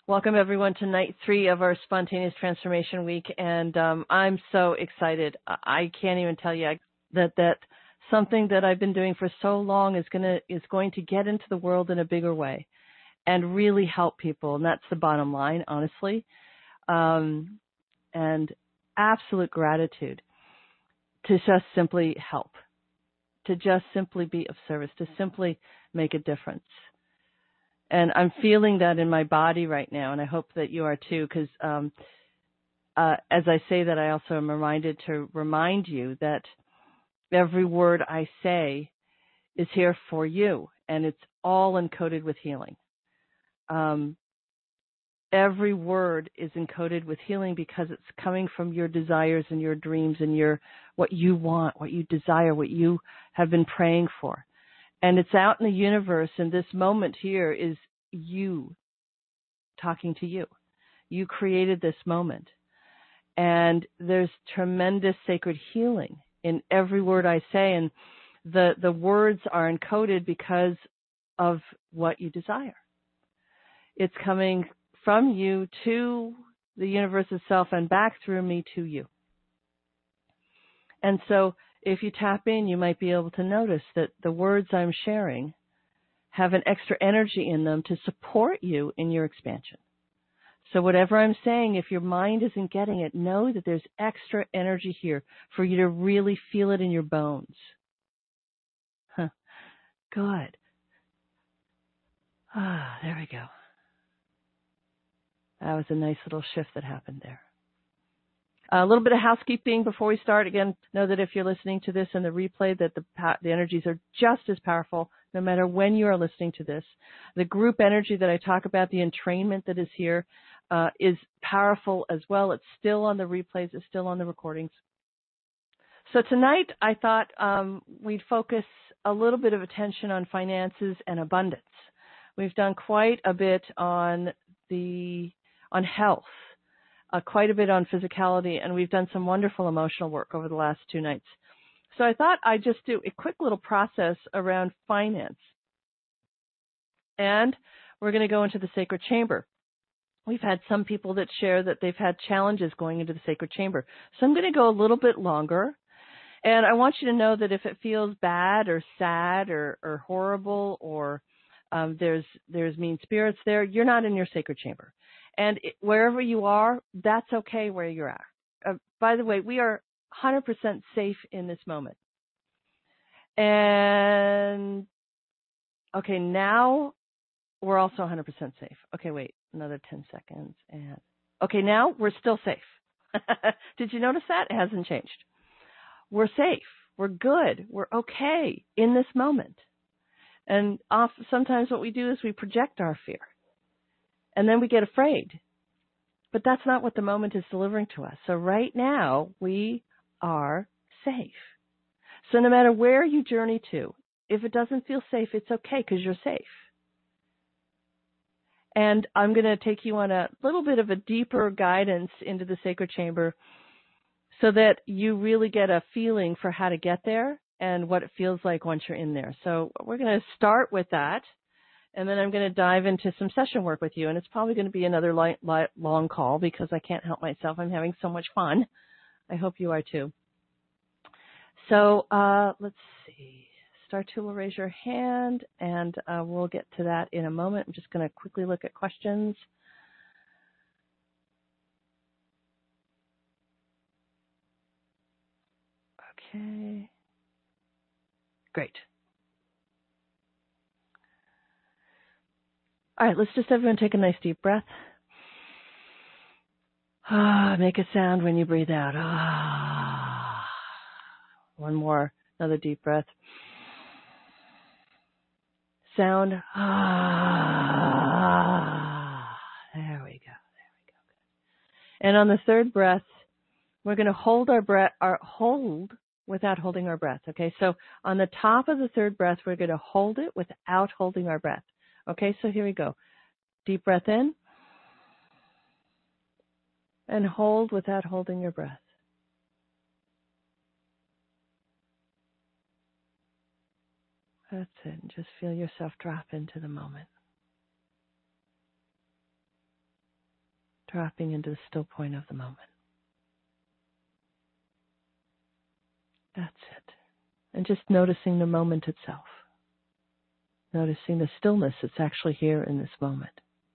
Welcome, everyone, to night 3 of our Spontaneous Transformation Week. And I'm so excited. I can't even tell you that something that I've been doing for so long is going to get into the world in a bigger way and really help people. And that's the bottom line, honestly. And absolute gratitude to just simply help, to just simply be of service, to simply make a difference. And I'm feeling that in my body right now, and I hope that you are too, because as I say that, I also am reminded to remind you that every word I say is here for you, and it's all encoded with healing. Every word is encoded with healing because it's coming from your desires and your dreams and what you want, what you desire, what you have been praying for. And it's out in the universe, and this moment here is you talking to you. You created this moment. And there's tremendous sacred healing in every word I say, and the words are encoded because of what you desire. It's coming from you to the universe itself and back through me to you. And so if you tap in, you might be able to notice that the words I'm sharing have an extra energy in them to support you in your expansion. So whatever I'm saying, if your mind isn't getting it, know that there's extra energy here for you to really feel it in your bones. Good. There we go. That was a nice little shift that happened there. A little bit of housekeeping before we start. Again, know that if you're listening to this in the replay, that the energies are just as powerful no matter when you are listening to this. The group energy that I talk about, the entrainment that is here, is powerful as well. It's still on the replays. It's still on the recordings. So tonight, I thought we'd focus a little bit of attention on finances and abundance. We've done quite a bit on health. Quite a bit on physicality, and we've done some wonderful emotional work over the last 2 nights. So I thought I'd just do a quick little process around finance. And we're going to go into the sacred chamber. We've had some people that share that they've had challenges going into the sacred chamber. So I'm going to go a little bit longer. And I want you to know that if it feels bad or sad or horrible or there's mean spirits there, you're not in your sacred chamber. And wherever you are, that's okay where you're at. By the way, we are 100% safe in this moment. And, okay, now we're also 100% safe. Okay, wait, another 10 seconds. And okay, now we're still safe. Did you notice that? It hasn't changed. We're safe. We're good. We're okay in this moment. And sometimes what we do is we project our fear. And then we get afraid. But that's not what the moment is delivering to us. So right now, we are safe. So no matter where you journey to, if it doesn't feel safe, it's okay because you're safe. And I'm going to take you on a little bit of a deeper guidance into the sacred chamber so that you really get a feeling for how to get there and what it feels like once you're in there. So we're going to start with that. And then I'm going to dive into some session work with you. And it's probably going to be another long call because I can't help myself. I'm having so much fun. I hope you are too. So let's see. Star 2 will raise your hand, and we'll get to that in a moment. I'm just going to quickly look at questions. Okay. Great. All right, let's just everyone take a nice deep breath. Make a sound when you breathe out. One more, another deep breath. Sound. There we go. And on the third breath, we're going to hold our breath, hold without holding our breath. Okay, so on the top of the third breath, we're going to hold it without holding our breath. Okay, so here we go. Deep breath in. And hold without holding your breath. That's it. And just feel yourself drop into the moment. dropping into the still point of the moment. That's it. And just noticing the moment itself. Noticing the stillness that's actually here in this moment.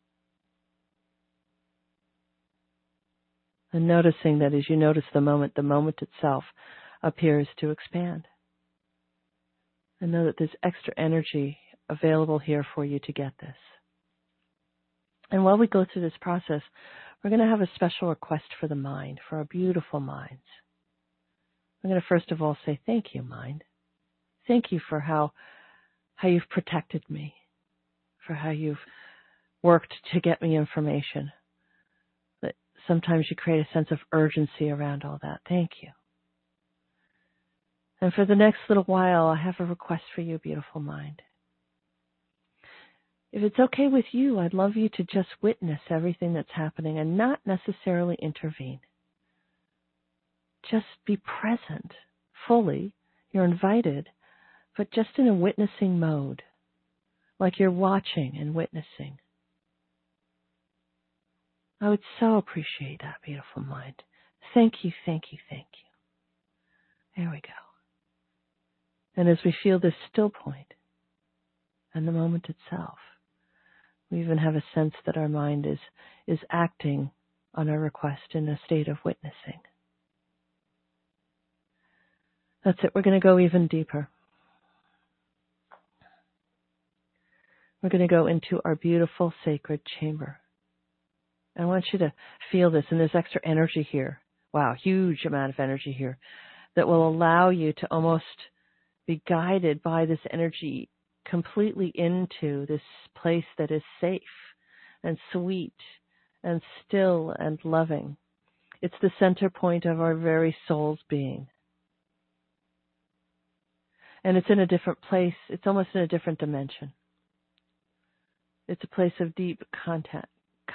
And noticing that as you notice the moment itself appears to expand. And know that there's extra energy available here for you to get this. And while we go through this process, we're going to have a special request for the mind, for our beautiful minds. I'm going to first of all say thank you, mind. Thank you for how you've protected me, for how you've worked to get me information. That sometimes you create a sense of urgency around all that. Thank you. And for the next little while, I have a request for you, beautiful mind. If it's okay with you, I'd love you to just witness everything that's happening and not necessarily intervene. Just be present fully. You're invited, but just in a witnessing mode, like you're watching and witnessing. I would so appreciate that, beautiful mind. Thank you, thank you, thank you. There we go. And as we feel this still point and the moment itself, we even have a sense that our mind is acting on our request in a state of witnessing. That's it. We're going to go even deeper. We're going to go into our beautiful sacred chamber. I want you to feel this, and there's extra energy here. Wow, huge amount of energy here that will allow you to almost be guided by this energy completely into this place that is safe and sweet and still and loving. It's the center point of our very soul's being. And it's in a different place. It's almost in a different dimension. It's a place of deep contact.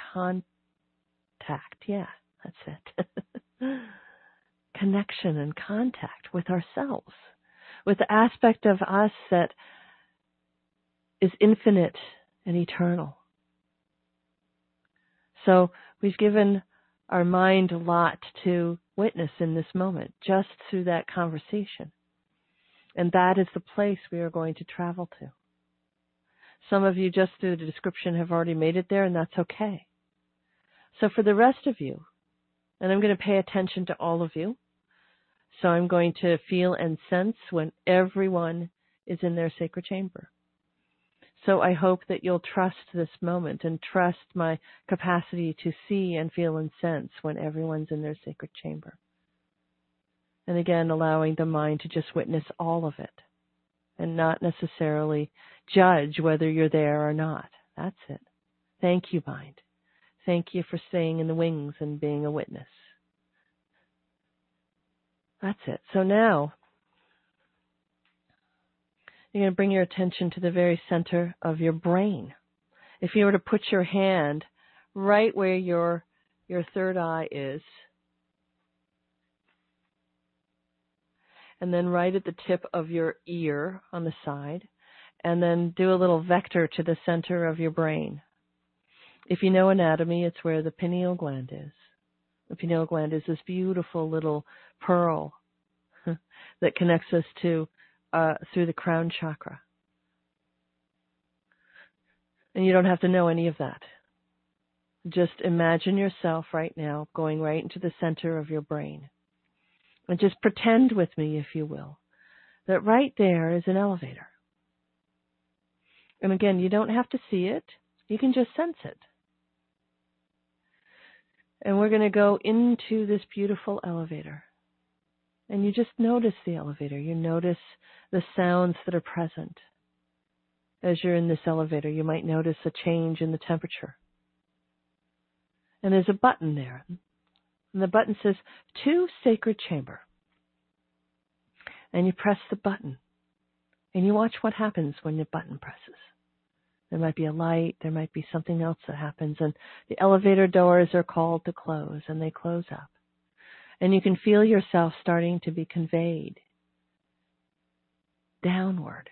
Yeah, that's it. Connection and contact with ourselves, with the aspect of us that is infinite and eternal. So we've given our mind a lot to witness in this moment, just through that conversation. And that is the place we are going to travel to. Some of you, just through the description, have already made it there, and that's okay. So for the rest of you, and I'm going to pay attention to all of you, so I'm going to feel and sense when everyone is in their sacred chamber. So I hope that you'll trust this moment and trust my capacity to see and feel and sense when everyone's in their sacred chamber. And again, allowing the mind to just witness all of it and not necessarily judge whether you're there or not. That's it. Thank you, mind. Thank you for staying in the wings and being a witness. That's it. So now, you're going to bring your attention to the very center of your brain. If you were to put your hand right where your third eye is, and then right at the tip of your ear on the side, and then do a little vector to the center of your brain. If you know anatomy, it's where the pineal gland is. The pineal gland is this beautiful little pearl that connects us to through the crown chakra. And you don't have to know any of that. Just imagine yourself right now going right into the center of your brain. And just pretend with me, if you will, that right there is an elevator. And again, you don't have to see it. You can just sense it. And we're going to go into this beautiful elevator. And you just notice the elevator. You notice the sounds that are present. As you're in this elevator, you might notice a change in the temperature. And there's a button there. And the button says, "To Sacred Chamber." And you press the button. And you watch what happens when the button presses. There might be a light. There might be something else that happens. And the elevator doors are called to close. And they close up. And you can feel yourself starting to be conveyed downward.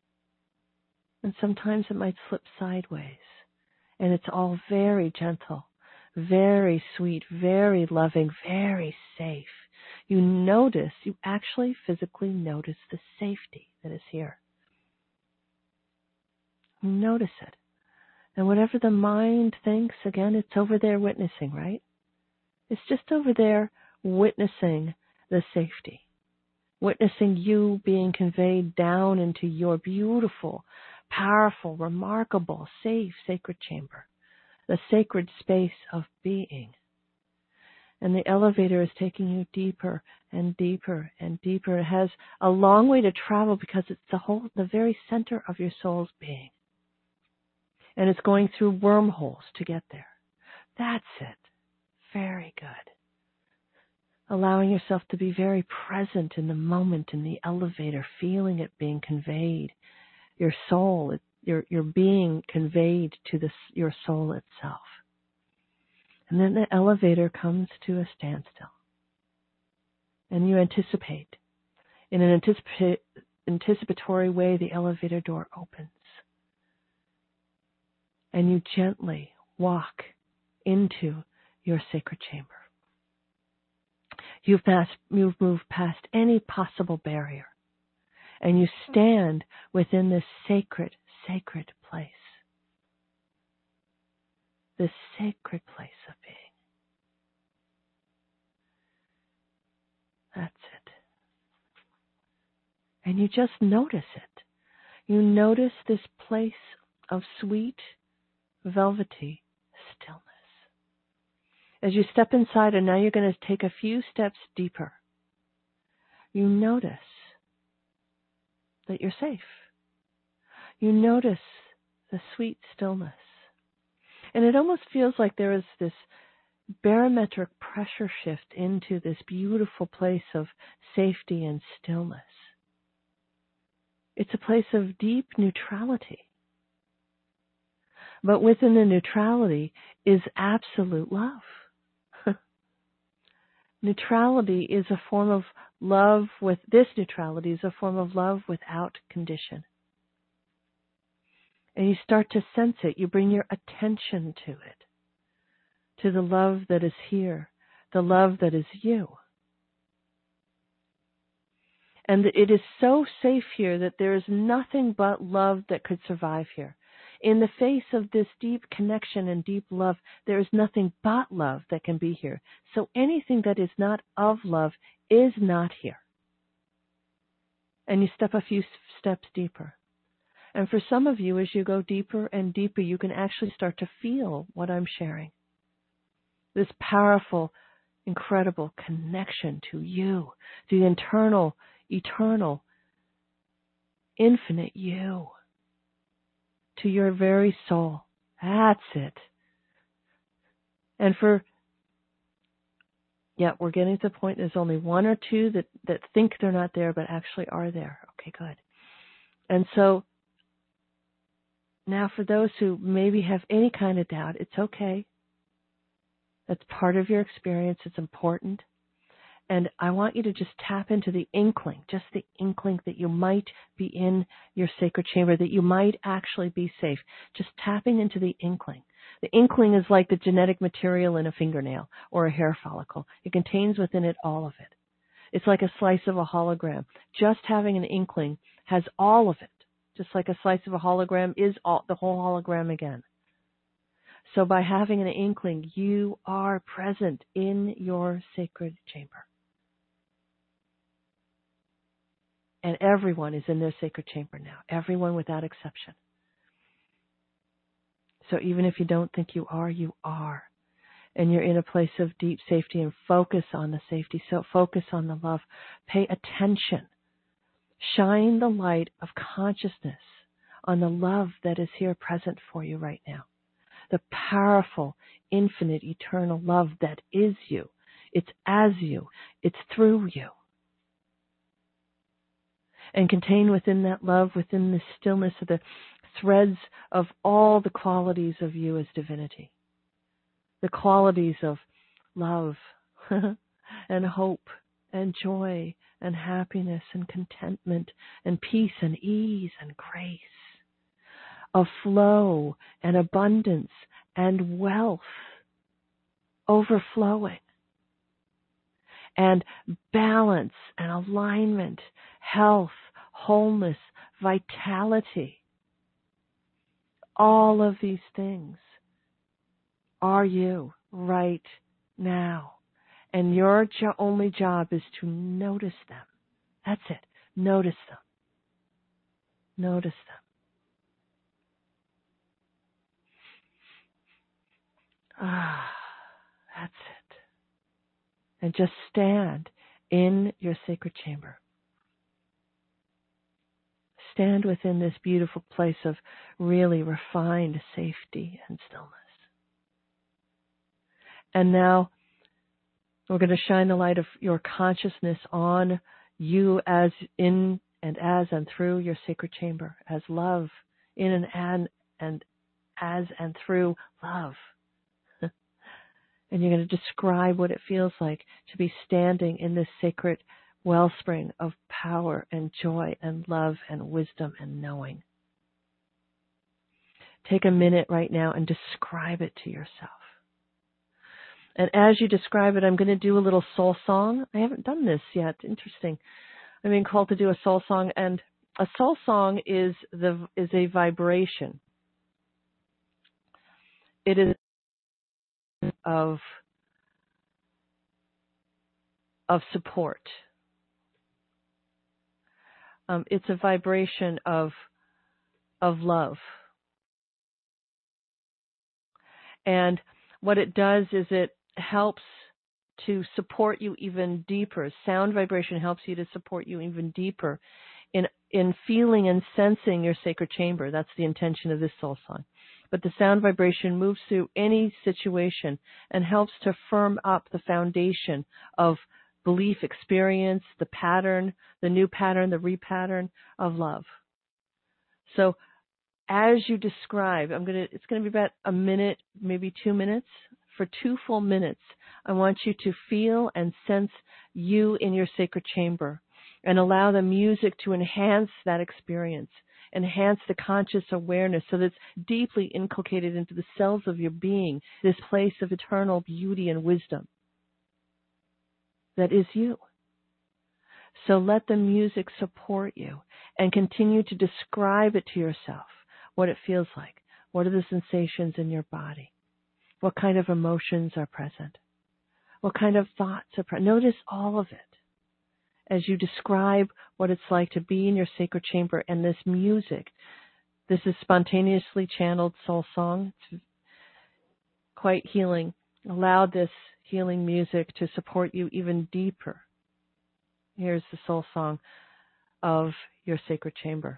And sometimes it might slip sideways. And it's all very gentle. very sweet, very loving, very safe. You actually physically notice the safety that is here. You notice it. And whatever the mind thinks, again, it's over there witnessing, right? It's just over there witnessing the safety. Witnessing you being conveyed down into your beautiful, powerful, remarkable, safe, sacred chamber. The sacred space of being. And the elevator is taking you deeper and deeper and deeper. It has a long way to travel because it's the very center of your soul's being. And it's going through wormholes to get there. That's it. Very good. Allowing yourself to be very present in the moment in the elevator, feeling it being conveyed. Your soul, your being conveyed to your soul itself. And then the elevator comes to a standstill. And you anticipate. In an anticipatory way, the elevator door opens. And you gently walk into your sacred chamber. You've moved past any possible barrier. And you stand within this sacred, sacred place. This sacred place of being. That's it. And you just notice it. You notice this place of sweet, velvety stillness. As you step inside, and now you're going to take a few steps deeper, you notice that you're safe. You notice the sweet stillness. And it almost feels like there is this barometric pressure shift into this beautiful place of safety and stillness. It's a place of deep neutrality. But within the neutrality is absolute love. Neutrality is a form of love this neutrality is a form of love without condition. And you start to sense it. You bring your attention to it. To the love that is here. The love that is you. And it is so safe here that there is nothing but love that could survive here. In the face of this deep connection and deep love, there is nothing but love that can be here. So anything that is not of love is not here. And you step a few steps deeper. And for some of you, as you go deeper and deeper, you can actually start to feel what I'm sharing. This powerful, incredible connection to you, the internal, eternal, infinite you. To your very soul. That's it. And we're getting to the point there's only one or two that think they're not there, but actually are there. Okay, good. And so, now for those who maybe have any kind of doubt, it's okay. That's part of your experience. It's important. And I want you to just tap into the inkling that you might be in your sacred chamber, that you might actually be safe. Just tapping into the inkling. The inkling is like the genetic material in a fingernail or a hair follicle. It contains within it all of it. It's like a slice of a hologram. Just having an inkling has all of it. Just like a slice of a hologram is the whole hologram again. So by having an inkling, you are present in your sacred chamber. And everyone is in their sacred chamber now. Everyone without exception. So even if you don't think you are, you are. And you're in a place of deep safety, and focus on the safety. So focus on the love. Pay attention. Shine the light of consciousness on the love that is here present for you right now. The powerful, infinite, eternal love that is you. It's as you. It's through you. And contain within that love, within the stillness of the threads of all the qualities of you as divinity. The qualities of love and hope and joy and happiness and contentment and peace and ease and grace. Of flow and abundance and wealth. overflowing. And balance and alignment, health, wholeness, vitality. All of these things are you right now. And your only job is to notice them. That's it. Notice them. Notice them. That's it. And just stand in your sacred chamber. Stand within this beautiful place of really refined safety and stillness. And now we're going to shine the light of your consciousness on you as in and as and through your sacred chamber, as love, in and as and through love. And you're going to describe what it feels like to be standing in this sacred wellspring of power and joy and love and wisdom and knowing. Take a minute right now and describe it to yourself. And as you describe it, I'm going to do a little soul song. I haven't done this yet. Interesting. I'm being called to do a soul song, and a soul song is a vibration. It is of support. It's a vibration of love. And what it does is it helps to support you even deeper. Sound vibration helps you to support you even deeper in feeling and sensing your sacred chamber. That's the intention of this soul song. But the sound vibration moves through any situation and helps to firm up the foundation of belief, experience, the pattern, the new pattern, the repattern of love. So as you describe, it's going to be about a minute, maybe 2 minutes. For 2 full minutes, I want you to feel and sense you in your sacred chamber and allow the music to enhance that experience, enhance the conscious awareness so that it's deeply inculcated into the cells of your being, this place of eternal beauty and wisdom that is you. So let the music support you and continue to describe it to yourself, what it feels like. What are the sensations in your body? What kind of emotions are present? What kind of thoughts are present? Notice all of it as you describe what it's like to be in your sacred chamber and this music. This is spontaneously channeled soul song. It's quite healing. Allow this healing music to support you even deeper. Here's the soul song of your sacred chamber.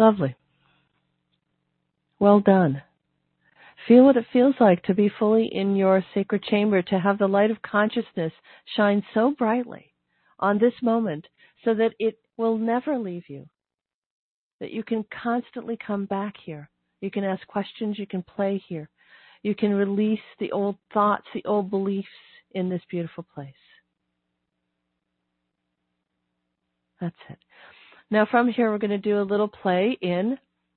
Lovely. Well done. Feel what it feels like to be fully in your sacred chamber, to have the light of consciousness shine so brightly on this moment so that it will never leave you, that you can constantly come back here. You can ask questions, you can play here. You can release the old thoughts, the old beliefs in this beautiful place. That's it. Now from here we're going to do a little play in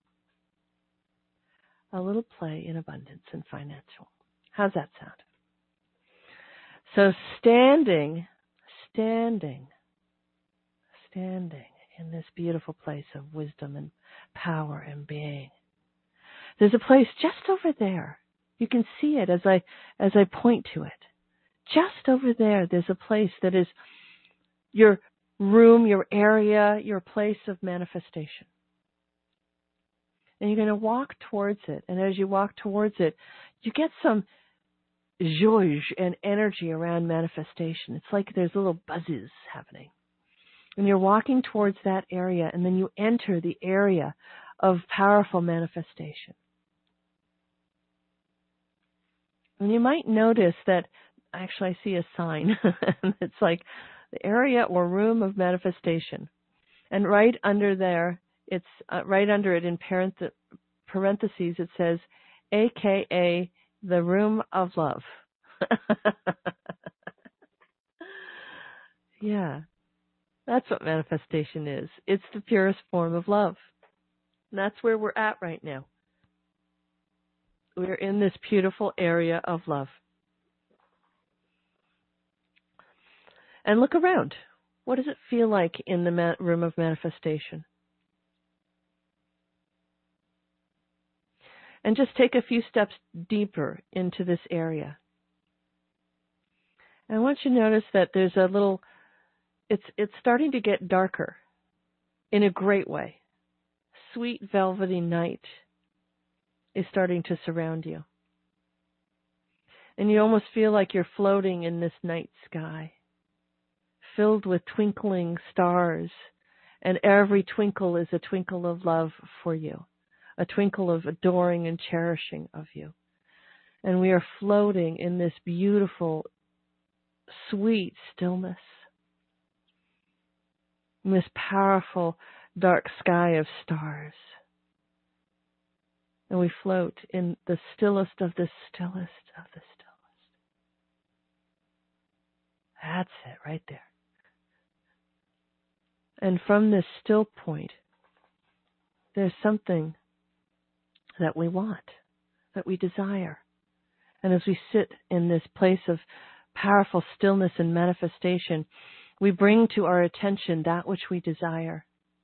abundance and financial. How's that sound? So standing in this beautiful place of wisdom and power and being. There's a place just over there. You can see it as I point to it. Just over there, there's a place that is your room, your area, your place of manifestation. And you're going to walk towards it. And as you walk towards it, you get some zhuzh and energy around manifestation. It's like there's little buzzes happening. And you're walking towards that area, and then you enter the area of powerful manifestation. And you might notice that, actually I see a sign. It's like the area or room of manifestation. And right under there, it's right under it in parentheses, it says, AKA the room of love. Yeah, that's what manifestation is. It's the purest form of love. And that's where we're at right now. We're in this beautiful area of love. And look around. What does it feel like in the room of manifestation? And just take a few steps deeper into this area. And I want you to notice that there's a little, it's starting to get darker in a great way. Sweet velvety night is starting to surround you. And you almost feel like you're floating in this night sky, filled with twinkling stars, and every twinkle is a twinkle of love for you, a twinkle of adoring and cherishing of you. And we are floating in this beautiful, sweet stillness, in this powerful dark sky of stars. And we float in the stillest of the stillest of the stillest. That's it right there. And from this still point, there's something that we want, that we desire. And as we sit in this place of powerful stillness and manifestation, we bring to our attention that which we desire.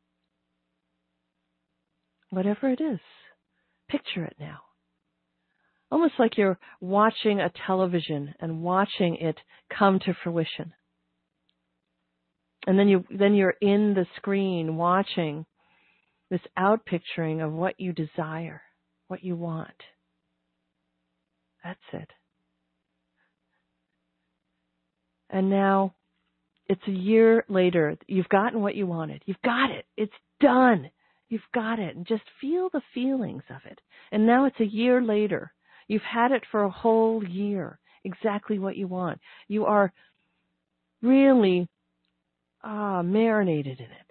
Whatever it is, picture it now. Almost like you're watching a television and watching it come to fruition. And then you're in the screen watching this outpicturing of what you desire, what you want. That's it. And now it's a year later. You've gotten what you wanted. You've got it. It's done. You've got it. And just feel the feelings of it. And now it's a year later. You've had it for a whole year. Exactly what you want. You are really marinated in it.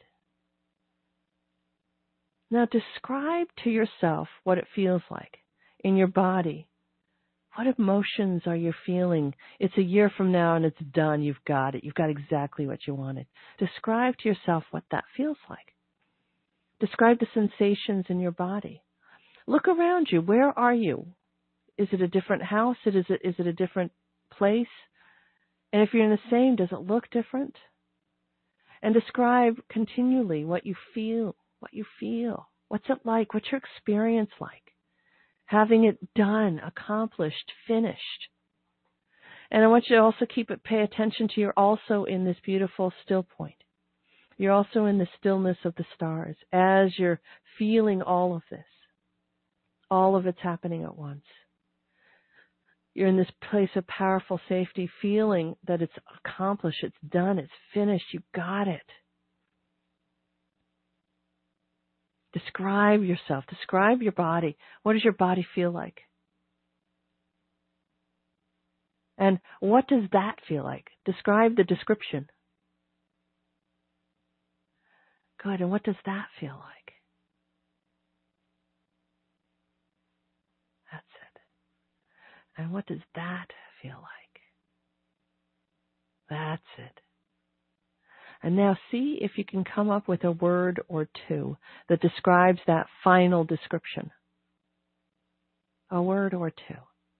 Now describe to yourself what it feels like in your body. What emotions are you feeling? It's a year from now and it's done. You've got it. You've got exactly what you wanted. Describe to yourself what that feels like. Describe the sensations in your body. Look around you. Where are you? Is it a different house? Is it a different place? And if you're in the same, does it look different? And describe continually what you feel. What's it like? What's your experience like? Having it done, accomplished, finished. And I want you to also pay attention to you're also in this beautiful still point. You're also in the stillness of the stars as you're feeling all of this. All of it's happening at once. You're in this place of powerful safety, feeling that it's accomplished, it's done, it's finished, you got it. Describe yourself. Describe your body. What does your body feel like? And what does that feel like? Describe the description. Good. And what does that feel like? That's it. And what does that feel like? That's it. And now see if you can come up with a word or two that describes that final description. A word or two.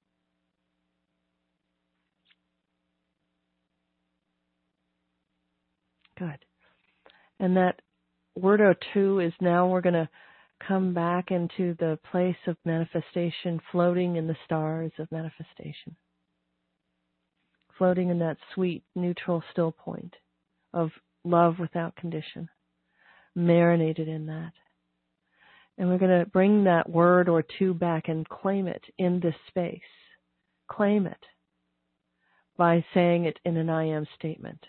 Good. And that word or two is now we're going to come back into the place of manifestation, floating in the stars of manifestation. Floating in that sweet, neutral, still point of love without condition. Marinated in that. And we're going to bring that word or two back and claim it in this space. Claim it by saying it in an I am statement.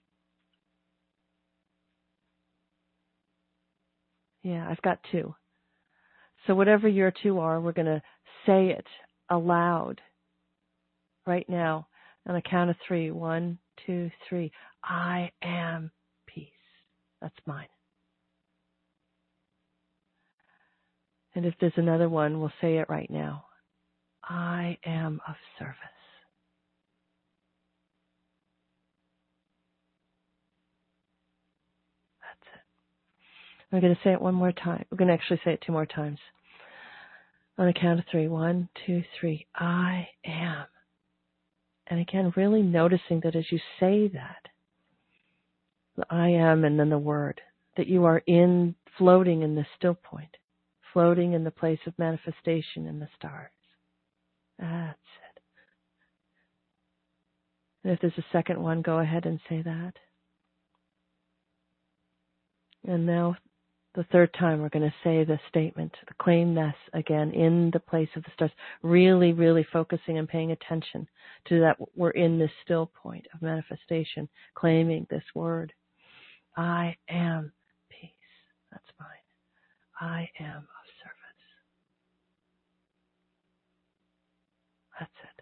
Yeah, I've got two. So whatever your two are, we're going to say it aloud right now on a count of 3. 1, 2, 3. I am peace. That's mine. And if there's another one, we'll say it right now. I am of service. That's it. We're going to say it one more time. We're going to actually say it 2 more times. On a count of 3. 1, 2, 3. I am. And again, really noticing that as you say that, the I am and then the word, that you are floating in the still point, floating in the place of manifestation in the stars. That's it. And if there's a second one, go ahead and say that. And now the third time we're going to say the statement, claim this again in the place of the stars, really, really focusing and paying attention to that we're in this still point of manifestation, claiming this word. I am peace. That's mine. I am of service. That's it.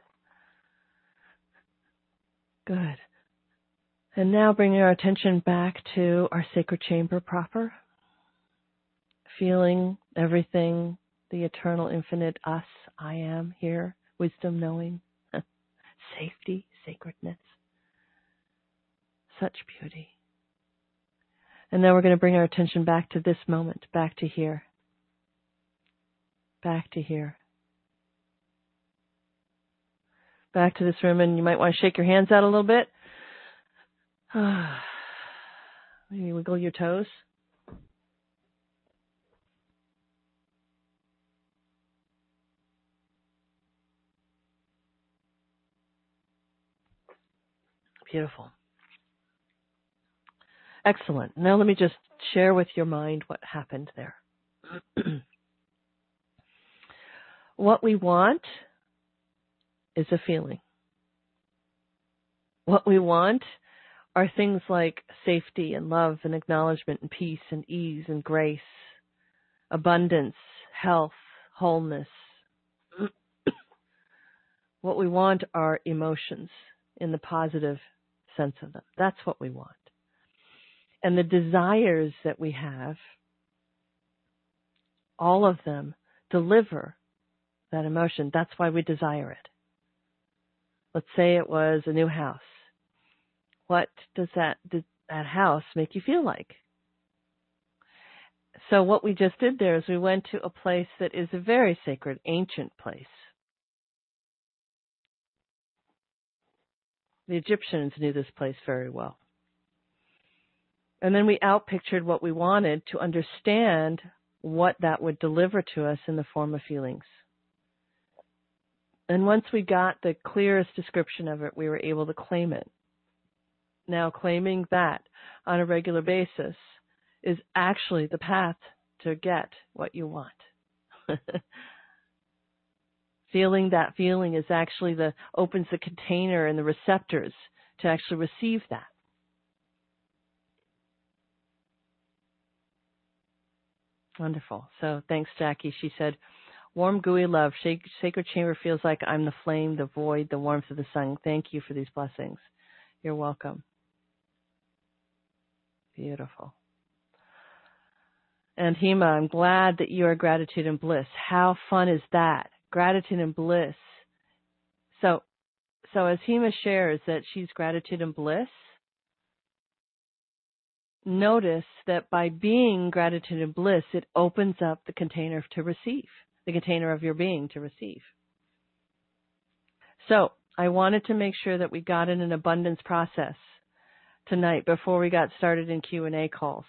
Good. And now bringing our attention back to our sacred chamber proper. Feeling everything, the eternal, infinite us, I am here, wisdom, knowing, safety, sacredness, such beauty. And now we're going to bring our attention back to this moment, back to here, back to here, back to this room. And you might want to shake your hands out a little bit. Maybe wiggle your toes. Beautiful. Excellent. Now let me just share with your mind what happened there. What we want is a feeling. What we want are things like safety and love and acknowledgement and peace and ease and grace, abundance, health, wholeness. What we want are emotions in the positive sense of them. That's what we want. And the desires that we have, all of them deliver that emotion. That's why we desire it. Let's say it was a new house. What does that house make you feel like? So what we just did there is we went to a place that is a very sacred, ancient place. The Egyptians knew this place very well. And then we outpictured what we wanted to understand what that would deliver to us in the form of feelings. And once we got the clearest description of it, we were able to claim it. Now, claiming that on a regular basis is actually the path to get what you want. Feeling that feeling is actually opens the container and the receptors to actually receive that. Wonderful. So thanks, Jackie. She said, warm, gooey love. Sacred chamber feels like I'm the flame, the void, the warmth of the sun. Thank you for these blessings. You're welcome. Beautiful. And Hema, I'm glad that you are gratitude and bliss. How fun is that? Gratitude and bliss. So as Hema shares that she's gratitude and bliss, notice that by being gratitude and bliss, it opens up the container to receive, the container of your being to receive. So I wanted to make sure that we got in an abundance process tonight before we got started in Q&A calls.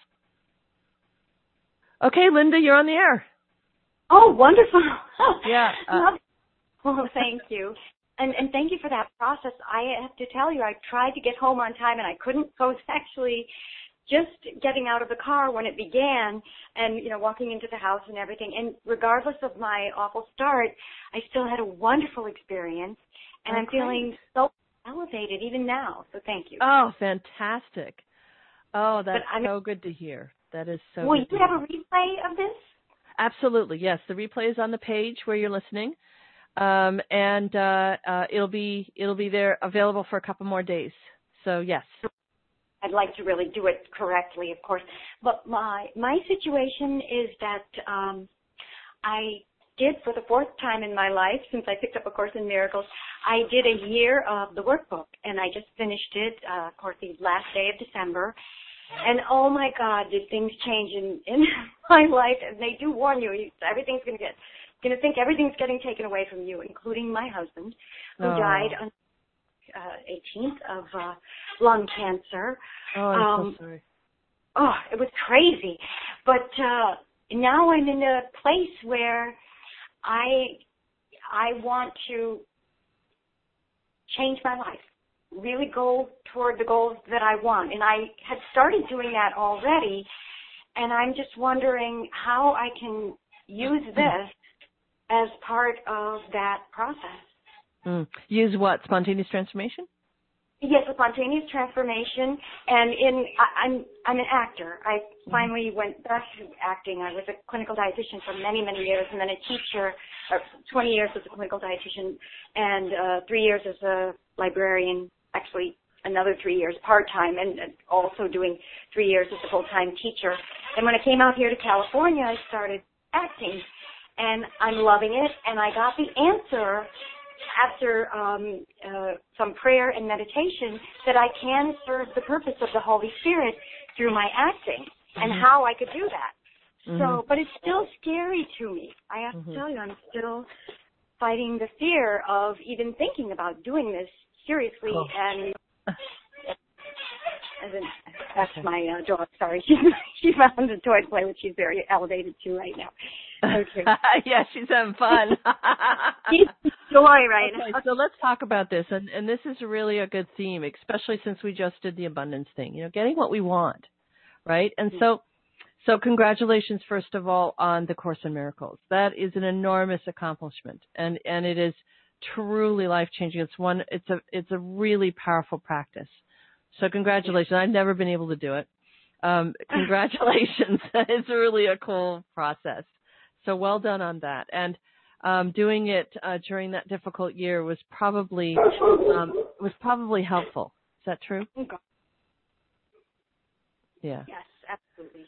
Okay, Linda, you're on the air. Oh, wonderful. Yeah. Well, thank you. And thank you for that process. I have to tell you, I tried to get home on time and I couldn't. So it's actually just getting out of the car when it began and, walking into the house and everything. And regardless of my awful start, I still had a wonderful experience. And I'm feeling so elevated even now. So thank you. Oh, fantastic. Oh, that's so good to hear. That is so Will good. Will you have a replay of this? Absolutely, yes. The replay is on the page where you're listening. And it'll be there available for a couple more days. So yes. I'd like to really do it correctly, of course. But my situation is that I did for the fourth time in my life since I picked up A Course in Miracles, I did a year of the workbook, and I just finished it, of course, the last day of December. And oh my God, did things change in my life? And they do warn you, everything's going to think everything's getting taken away from you, including my husband, who died on 18th of lung cancer. Oh, I'm so sorry. Oh, it was crazy. But now I'm in a place where I want to change my life, really go toward the goals that I want. And I had started doing that already, and I'm just wondering how I can use this as part of that process. Use what? Spontaneous transformation? Yes, spontaneous transformation. And I'm an actor. I finally went back to acting. I was a clinical dietitian for many, many years, and then a teacher, 20 years as a clinical dietitian, and 3 years as a librarian, actually another 3 years part-time, and also doing 3 years as a full-time teacher. And when I came out here to California, I started acting, and I'm loving it, and I got the answer after some prayer and meditation that I can serve the purpose of the Holy Spirit through my acting and how I could do that. So, but it's still scary to me. I have to tell you, I'm still fighting the fear of even thinking about doing this seriously. And that's my dog. Sorry, she found a toy to play with. She's very elevated too right now. Okay. Yeah, she's having fun. She's joy right now. now. So let's talk about this, and this is really a good theme, especially since we just did the abundance thing. Getting what we want, right? And so congratulations, first of all, on the Course in Miracles. That is an enormous accomplishment, and it is truly life changing. It's a really powerful practice. So congratulations. I've never been able to do it. Congratulations. It's really a cool process. So well done on that. And doing it during that difficult year was probably helpful. Is that true? Yeah. Yes, absolutely.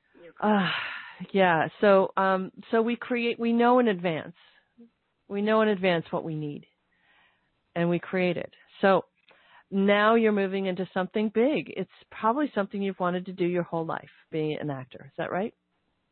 Yeah. So we know in advance. We know in advance what we need, and we create it. So now you're moving into something big. It's probably something you've wanted to do your whole life, being an actor. Is that right?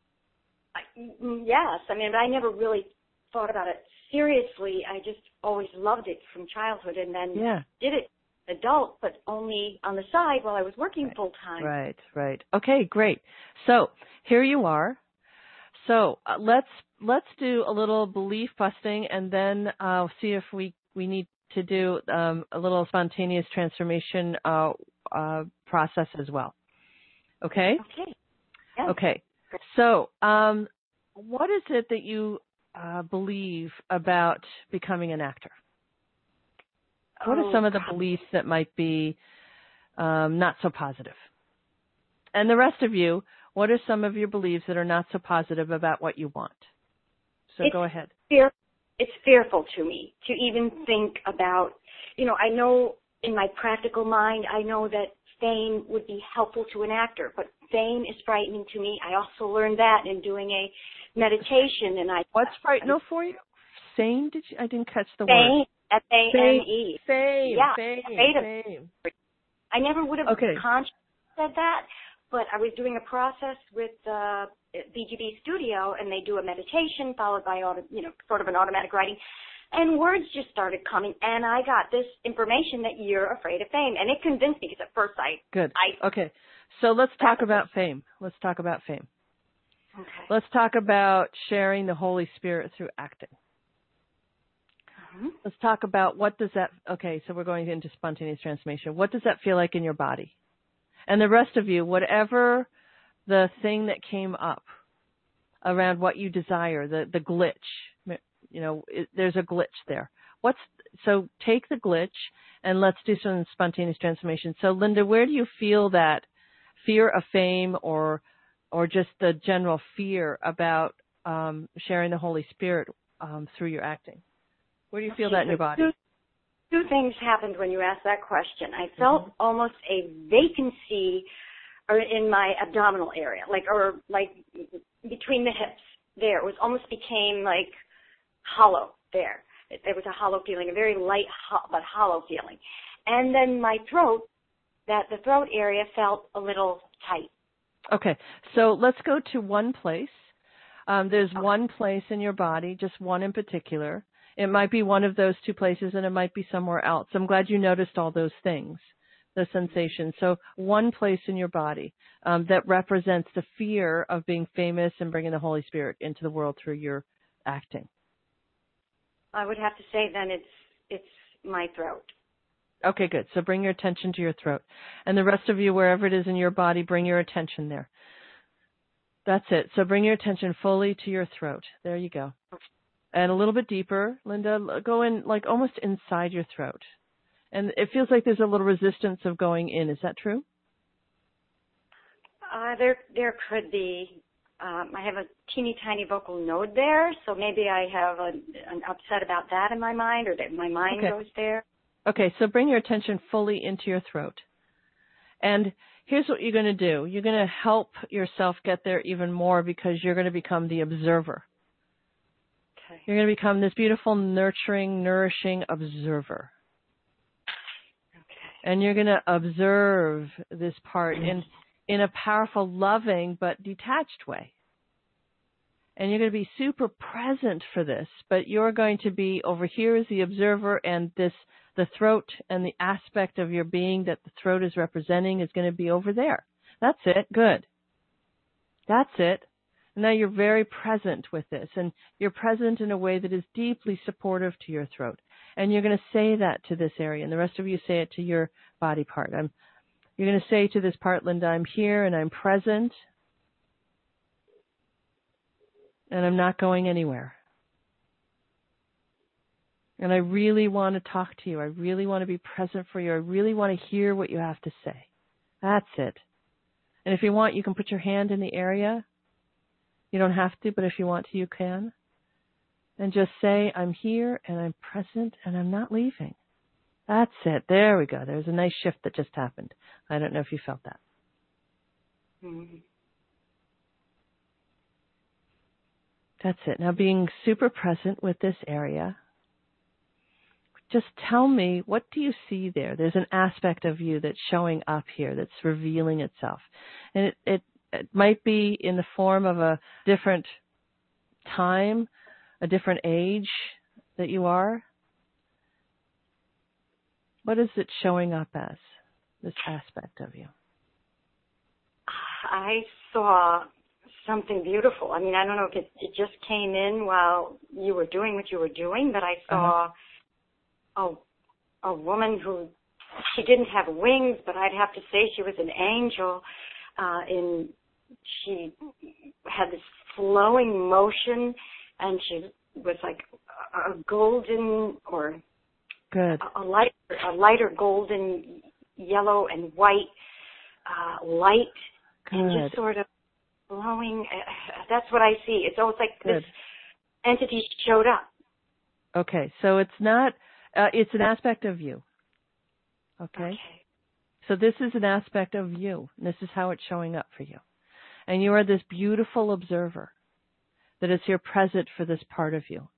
Yes. I mean, I never really thought about it seriously. I just always loved it from childhood, and then did it adult, but only on the side while I was working full time. Right. Okay, great. So here you are. So let's do a little belief busting, and then see if we need to do a little spontaneous transformation process as well. Okay? Okay. Yes. Okay. So what is it that you believe about becoming an actor? What are some of the beliefs that might be not so positive? And the rest of you, What are some of your beliefs that are not so positive about what you want? So go ahead. It's fearful to me to even think about, I know in my practical mind, I know that fame would be helpful to an actor, but fame is frightening to me. I also learned that in doing a meditation, and What's frightening for you? Fame? I didn't catch the fame, word. F-A-M-E. Fame. Yeah, Fame. I never would have consciously said that, but I was doing a process with BGB Studio, and they do a meditation followed by sort of an automatic writing, and words just started coming, and I got this information that you're afraid of fame, and it convinced me because at first Okay, so let's talk about fame. Okay. Let's talk about sharing the Holy Spirit through acting. Mm-hmm. Let's talk about so we're going into spontaneous transformation. What does that feel like in your body? And the rest of you, whatever the thing that came up around what you desire, the glitch, there's a glitch there. So take the glitch and let's do some spontaneous transformation. So Linda, where do you feel that fear of fame or just the general fear about sharing the Holy Spirit through your acting? Where do you feel that in your body? Two things happened when you asked that question. I felt almost a vacancy in my abdominal area, like between the hips. There, it was almost became like hollow there. There was a hollow feeling, a very light but hollow feeling. And then my throat, the throat area felt a little tight. Okay, so let's go to one place. There's one place in your body, just one in particular. It might be one of those two places, and it might be somewhere else. I'm glad you noticed all those things, the sensations. So one place in your body that represents the fear of being famous and bringing the Holy Spirit into the world through your acting. I would have to say then it's my throat. Okay, good. So bring your attention to your throat. And the rest of you, wherever it is in your body, bring your attention there. That's it. So bring your attention fully to your throat. There you go. And a little bit deeper, Linda, go in like almost inside your throat. And it feels like there's a little resistance of going in. Is that true? There could be. I have a teeny tiny vocal node there, so maybe I have an upset about that in my mind, or that my mind goes there. Okay, so bring your attention fully into your throat. And here's what you're going to do. You're going to help yourself get there even more because you're going to become the observer. Okay. You're going to become this beautiful, nurturing, nourishing observer. Okay. And you're going to observe this part in a powerful, loving, but detached way. And you're going to be super present for this, but you're going to be over here as the observer, and the throat and the aspect of your being that the throat is representing is going to be over there. That's it. Good. That's it. And now you're very present with this, and you're present in a way that is deeply supportive to your throat. And you're going to say that to this area, and the rest of you say it to your body part. You're going to say to this part, Linda, I'm here and I'm present, and I'm not going anywhere. And I really want to talk to you. I really want to be present for you. I really want to hear what you have to say. That's it. And if you want, you can put your hand in the area. You don't have to, but if you want to, you can. And just say, I'm here and I'm present and I'm not leaving. That's it. There we go. There's a nice shift that just happened. I don't know if you felt that. Mm-hmm. That's it. Now being super present with this area, just tell me, what do you see there? There's an aspect of you that's showing up here, that's revealing itself. And it might be in the form of a different time, a different age that you are. What is it showing up as, this aspect of you? I saw something beautiful. I mean, I don't know if it just came in while you were doing what you were doing, but I saw a woman who, she didn't have wings, but I'd have to say she was an angel. She had this flowing motion, and she was like a golden or a lighter golden, yellow and white light, Good. and just sort of glowing. That's what I see. It's almost like Good. this entity showed up. Okay, so it's not, it's an aspect of you. Okay? So this is an aspect of you. And this is how it's showing up for you. And you are this beautiful observer that is here present for this part of you.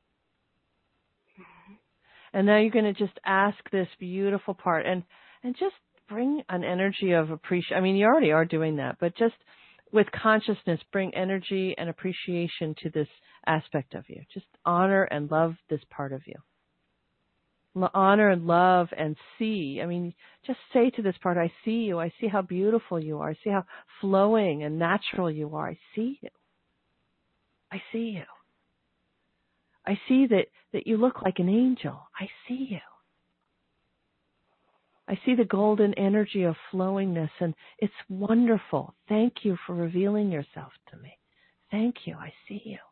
And now you're going to just ask this beautiful part and just bring an energy of appreciation. I mean, you already are doing that, but just with consciousness, bring energy and appreciation to this aspect of you. Just honor and love this part of you. Honor and love and see. I mean, just say to this part, I see you. I see how beautiful you are. I see how flowing and natural you are. I see you. I see you. I see that you look like an angel. I see you. I see the golden energy of flowingness, and it's wonderful. Thank you for revealing yourself to me. Thank you. I see you.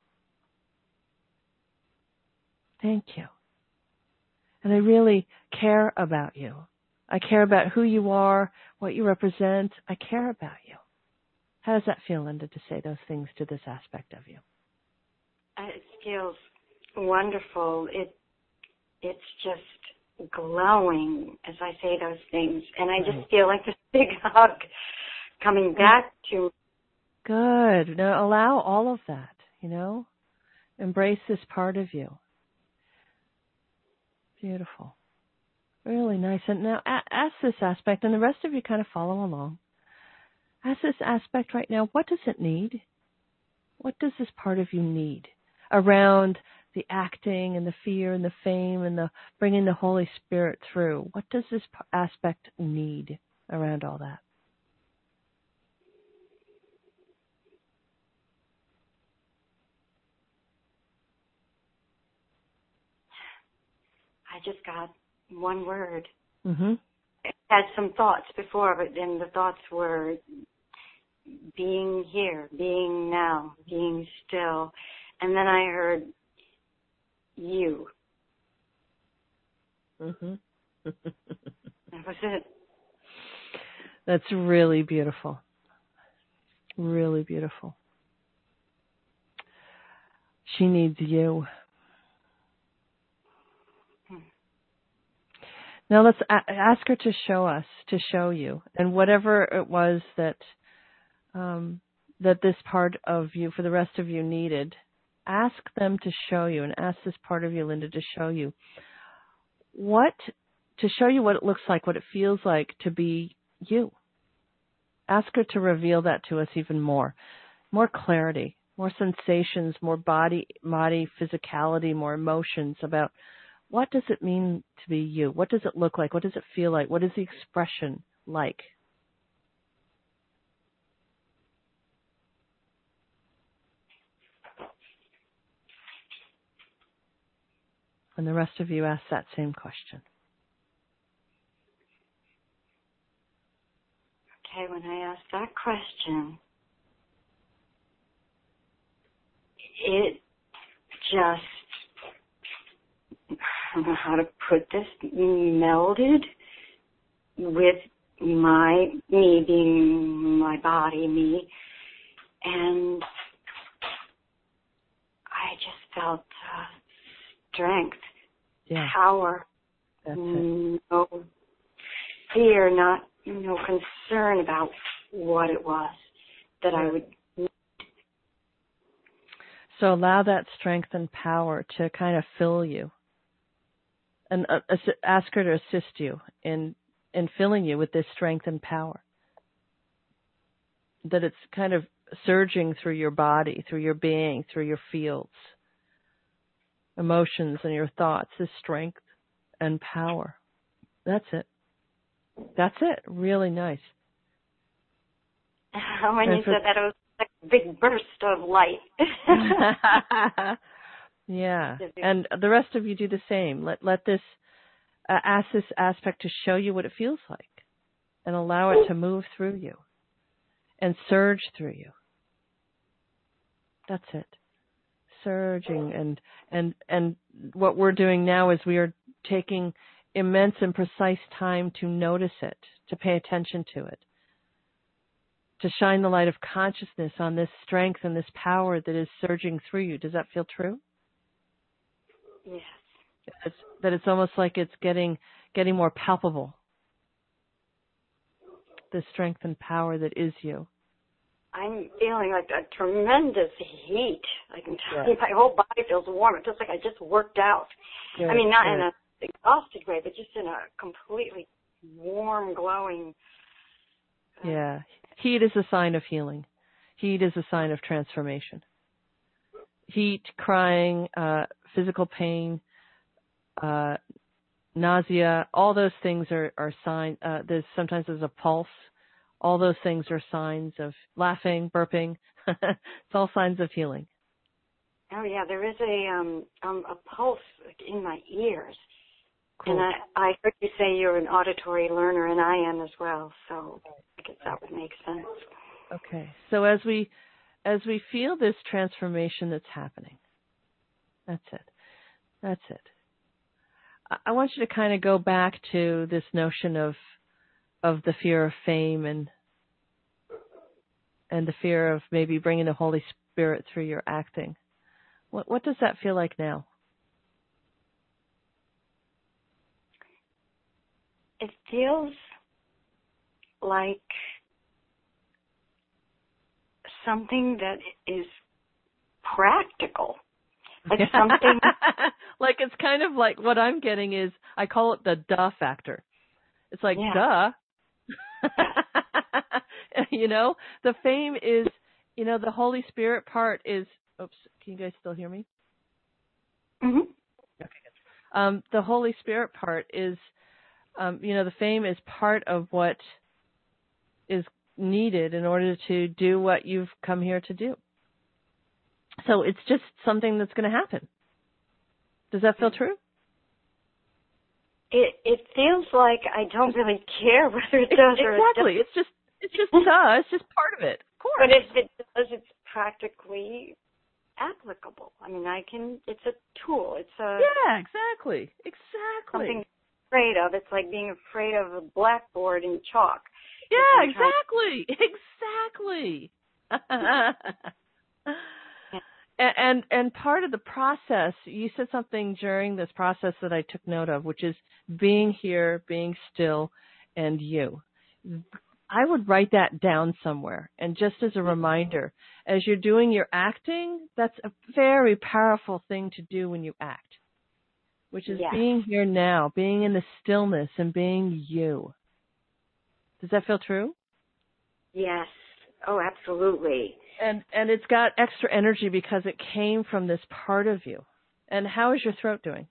Thank you. And I really care about you. I care about who you are, what you represent. I care about you. How does that feel, Linda, to say those things to this aspect of you? It feels wonderful. It's just glowing as I say those things, and I just feel like this big hug coming back to. Good. Now allow all of that. Embrace this part of you. Beautiful. Really nice. And now ask this aspect, and the rest of you kind of follow along. Ask this aspect right now, what does it need? What does this part of you need around the acting and the fear and the fame and the bringing the Holy Spirit through? What does this aspect need around all that? I just got one word. Mm-hmm. I had some thoughts before, but then the thoughts were being here, being now, being still. And then I heard you. Mm-hmm. That was it. That's really beautiful. Really beautiful. She needs you. Now let's ask her to show you, and whatever it was that this part of you, for the rest of you, needed, ask them to show you, and ask this part of you, Linda, to show you what it looks like, what it feels like to be you. Ask her to reveal that to us even more clarity, more sensations, more body physicality, more emotions about what does it mean to be you? What does it look like? What does it feel like? What is the expression like? And the rest of you ask that same question. Okay, when I asked that question, it just, I don't know how to put this, melded with me being my body, me, and I just felt strength, power, no fear, no concern about what it was that I would need. So allow that strength and power to kind of fill you, and ask her to assist you in filling you with this strength and power. That it's kind of surging through your body, through your being, through your fields, emotions and your thoughts, this strength and power. That's it. That's it. Really nice. When you said that, it was like a big burst of light. Yeah. And the rest of you do the same. Let this, ask this aspect to show you what it feels like, and allow it to move through you and surge through you. That's it. Surging. And what we're doing now is we are taking immense and precise time to notice it, to pay attention to it. to shine the light of consciousness on this strength and this power that is surging through you. Does that feel true? Yes. That it's almost like it's getting more palpable. The strength and power that is you. I'm feeling like a tremendous heat. I can tell you, my whole body feels warm. It feels like I just worked out. Good, I mean, not in an exhausted way, but just in a completely warm, glowing. Yeah. Heat is a sign of healing. Heat is a sign of transformation. Heat, crying, physical pain, nausea, all those things are signs. Sometimes there's a pulse. All those things are signs of laughing, burping. It's all signs of healing. Oh yeah, there is a pulse in my ears. Cool. And I heard you say you're an auditory learner, and I am as well. So I guess that would make sense. Okay. So as we feel this transformation that's happening, that's it. I want you to kind of go back to this notion of the fear of fame and the fear of maybe bringing the Holy Spirit through your acting. What does that feel like now? It feels like something that is practical. Like something. Like it's kind of like what I'm getting is, I call it the duh factor. It's like, duh. The fame is, the Holy Spirit part is, oops, can you guys still hear me? Mm-hmm. Okay. The Holy Spirit part is, the fame is part of what is needed in order to do what you've come here to do. So it's just something that's going to happen. Does that feel true? It feels like I don't really care whether it does or exactly. it doesn't. It's just duh. It's just part of it. Of course. But if it does, it's practically applicable. I mean, it's a tool. It's a... Yeah, exactly. Something I'm afraid of. It's like being afraid of a blackboard and chalk. Yeah, exactly. And part of the process, you said something during this process that I took note of, which is being here, being still, and you. I would write that down somewhere. And just as a reminder, as you're doing your acting, that's a very powerful thing to do when you act, which is being here now, being in the stillness and being you. Does that feel true? Yes. Oh, absolutely. And it's got extra energy because it came from this part of you. And how is your throat doing?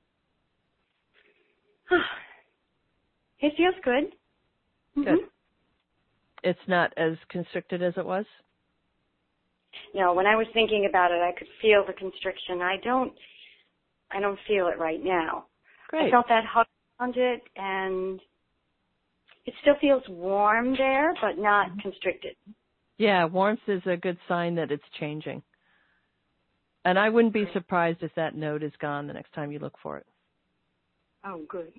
It feels good. Good. Mm-hmm. It's not as constricted as it was? No, when I was thinking about it, I could feel the constriction. I don't feel it right now. Great. I felt that hug around it, and it still feels warm there, but not constricted. Yeah, warmth is a good sign that it's changing. And I wouldn't be surprised if that note is gone the next time you look for it. Oh, good.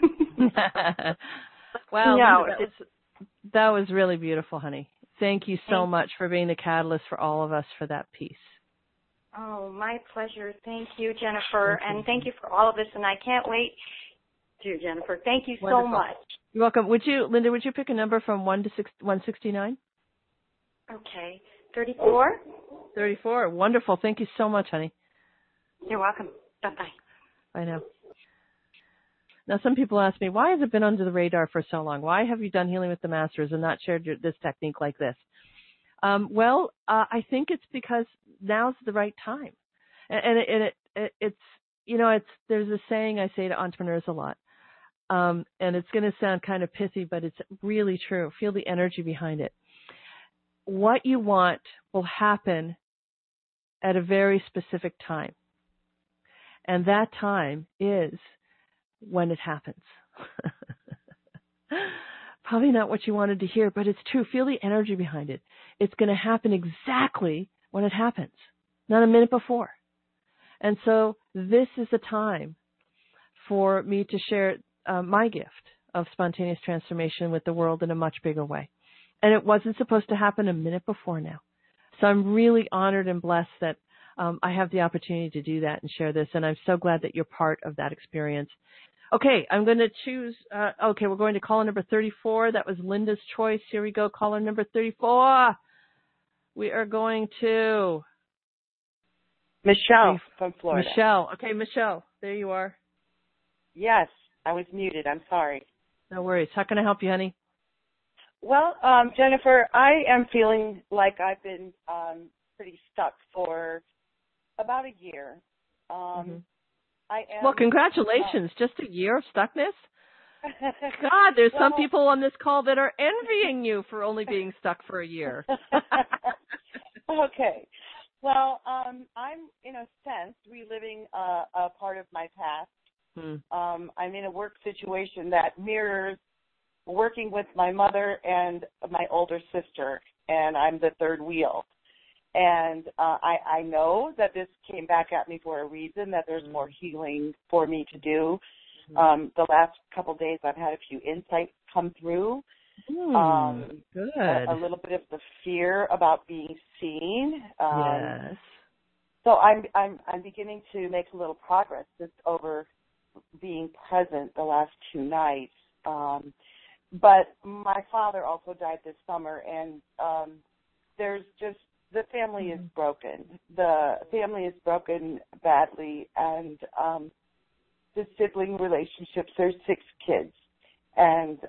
Wow, no, that was really beautiful, honey. Thank you so much for being the catalyst for all of us for that piece. Oh, my pleasure. Thank you, Jennifer. And thank you for all of this. And I can't wait to, Jennifer. Thank you so much. You're welcome. Linda, would you pick a number from 1 to 169? Okay. 34? 34. Wonderful. Thank you so much, honey. You're welcome. Bye-bye. I know. Now, some people ask me, why has it been under the radar for so long? Why have you done Healing with the Masters and not shared this technique like this? I think it's because now's the right time. And there's a saying I say to entrepreneurs a lot. And it's going to sound kind of pithy, but it's really true. Feel the energy behind it. What you want will happen at a very specific time. And that time is when it happens. Probably not what you wanted to hear, but it's true. Feel the energy behind it. It's going to happen exactly when it happens, not a minute before. And so this is the time for me to share my gift of spontaneous transformation with the world in a much bigger way. And it wasn't supposed to happen a minute before now. So I'm really honored and blessed that I have the opportunity to do that and share this. And I'm so glad that you're part of that experience. Okay, I'm going to choose. We're going to caller number 34. That was Linda's choice. Here we go. Caller number 34. We are going to Michelle from Florida. Michelle. Okay, Michelle, there you are. Yes, I was muted. I'm sorry. No worries. How can I help you, honey? Well, Jennifer, I am feeling like I've been pretty stuck for about a year. I am. Well, congratulations. Just a year of stuckness? God, there's some people on this call that are envying you for only being stuck for a year. Okay. Well, I'm, in a sense, reliving a part of my past. I'm in a work situation that mirrors working with my mother and my older sister, and I'm the third wheel. And I know that this came back at me for a reason, that there's more healing for me to do. The last couple of days I've had a few insights come through. Good. A little bit of the fear about being seen. Yes. So I'm beginning to make a little progress just over being present the last 2 nights. But my father also died this summer, and there's just, the family is broken. The family is broken badly, and the sibling relationships, there's 6 kids. And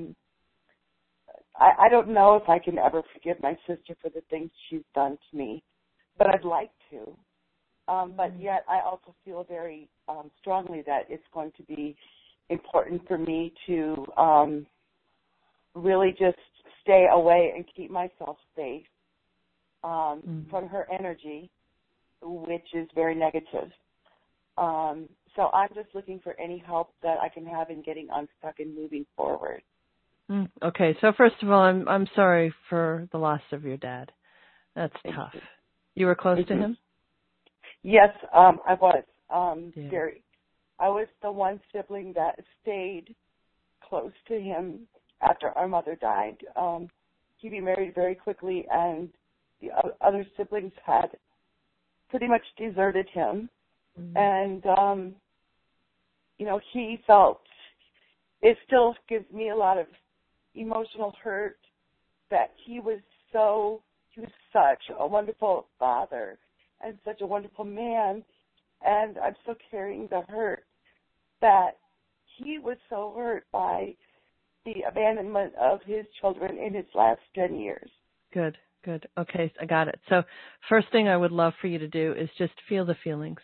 I don't know if I can ever forgive my sister for the things she's done to me, but I'd like to. But yet I also feel very strongly that it's going to be important for me to really just stay away and keep myself safe from her energy, which is very negative. So I'm just looking for any help that I can have in getting unstuck and moving forward. Okay, so first of all, I'm sorry for the loss of your dad. That's tough. You were close to him? Yes, I was. Yeah. Very. I was the one sibling that stayed close to him after our mother died. He remarried very quickly, and the other siblings had pretty much deserted him. And, he felt, it still gives me a lot of emotional hurt that he was such a wonderful father and such a wonderful man, and I'm still carrying the hurt that he was so hurt by the abandonment of his children in his last 10 years. Good. Okay, I got it. So first thing I would love for you to do is just feel the feelings.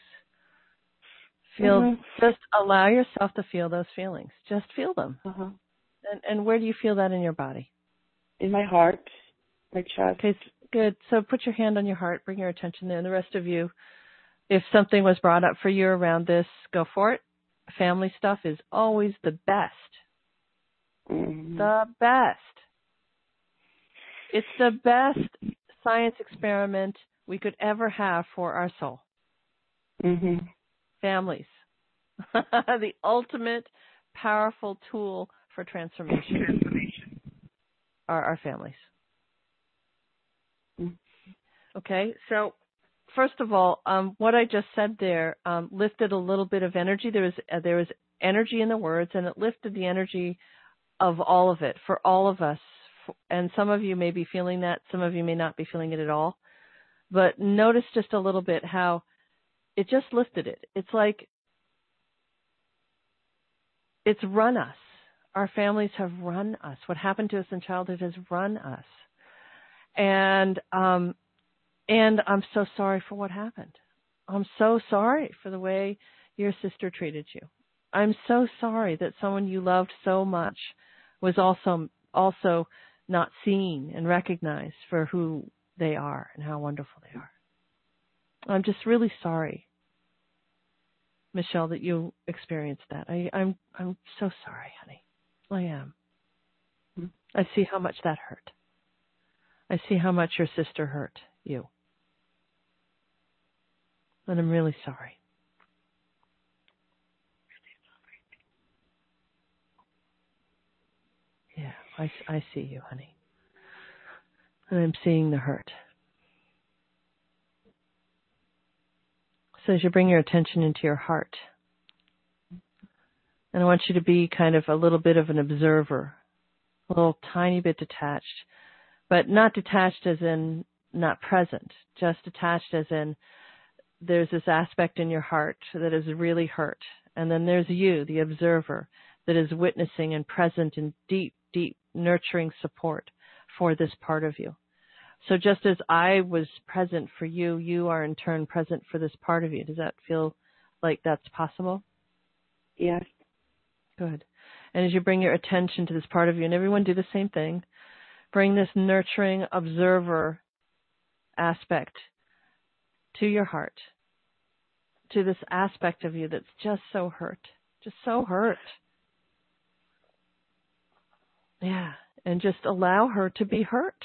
Just allow yourself to feel those feelings. Just feel them. And where do you feel that in your body? In my heart, my chest. Okay, good. So put your hand on your heart, bring your attention there. And the rest of you, if something was brought up for you around this, go for it. Family stuff is always the best. The best. It's the best science experiment we could ever have for our soul. Families. The ultimate powerful tool for transformation are our families. Okay, so first of all, what I just said there lifted a little bit of energy. There was energy in the words, and it lifted the energy of all of it for all of us. And some of you may be feeling that, some of you may not be feeling it at all. But notice just a little bit how it just lifted it. It's like it's run us. Our families have run us. What happened to us in childhood has run us. And I'm so sorry for what happened. I'm so sorry for the way your sister treated you. I'm so sorry that someone you loved so much was also not seen and recognized for who they are and how wonderful they are. I'm just really sorry, Michelle, that you experienced that. I'm so sorry, honey. I am. I see how much that hurt. I see how much your sister hurt you. And I'm really sorry. Yeah, I see you, honey. And I'm seeing the hurt. So as you bring your attention into your heart, and I want you to be kind of a little bit of an observer, a little tiny bit detached, but not detached as in not present, just detached as in there's this aspect in your heart that is really hurt. And then there's you, the observer, that is witnessing and present in deep, deep nurturing support for this part of you. So just as I was present for you, you are in turn present for this part of you. Does that feel like that's possible? Yes. Good. And as you bring your attention to this part of you, and everyone do the same thing, bring this nurturing observer aspect to your heart, to this aspect of you that's just so hurt, just so hurt. Yeah, and just allow her to be hurt.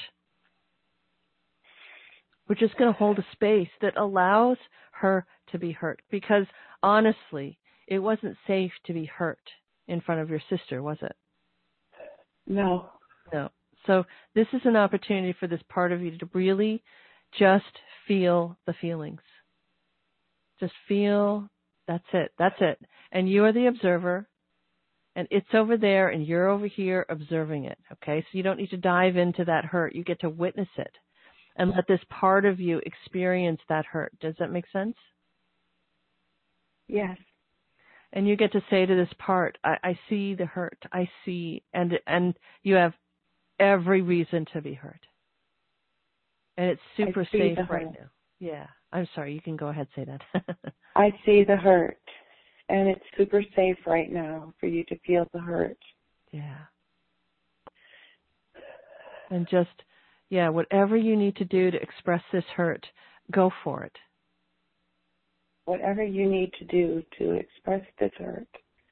We're just going to hold a space that allows her to be hurt, because honestly, it wasn't safe to be hurt in front of your sister, was it? No. No. So this is an opportunity for this part of you to really just feel the feelings. Just feel, that's it, that's it. And you are the observer, and it's over there, and you're over here observing it, okay? So you don't need to dive into that hurt. You get to witness it and let this part of you experience that hurt. Does that make sense? Yes. And you get to say to this part, I see the hurt. I see, and you have every reason to be hurt. And it's super safe right now. Yeah. I'm sorry. You can go ahead and say that. I see the hurt. And it's super safe right now for you to feel the hurt. Yeah. And just, yeah, whatever you need to do to express this hurt, go for it. Whatever you need to do to express this hurt,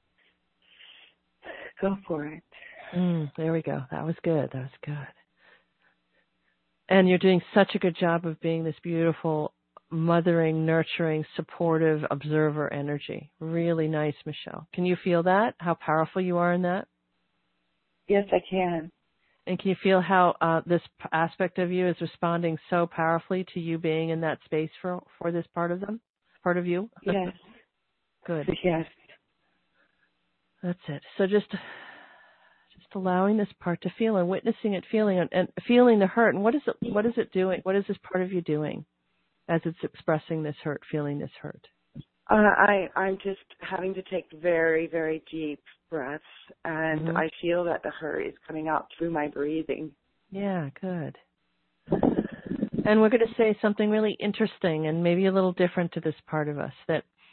go for it. There we go. That was good. That was good. And you're doing such a good job of being this beautiful, mothering, nurturing, supportive observer energy. Really nice, Michelle. Can you feel that? How powerful you are in that? Yes, I can. And can you feel how this aspect of you is responding so powerfully to you being in that space for this part of you? Yes. Good. Yes. That's it. So just allowing this part to feel and witnessing it, feeling and feeling the hurt. And what is it doing? What is this part of you doing as it's expressing this hurt, feeling this hurt? I'm just having to take very, very deep breaths, and I feel that the hurt is coming out through my breathing. Yeah, good. And we're going to say something really interesting and maybe a little different to this part of us,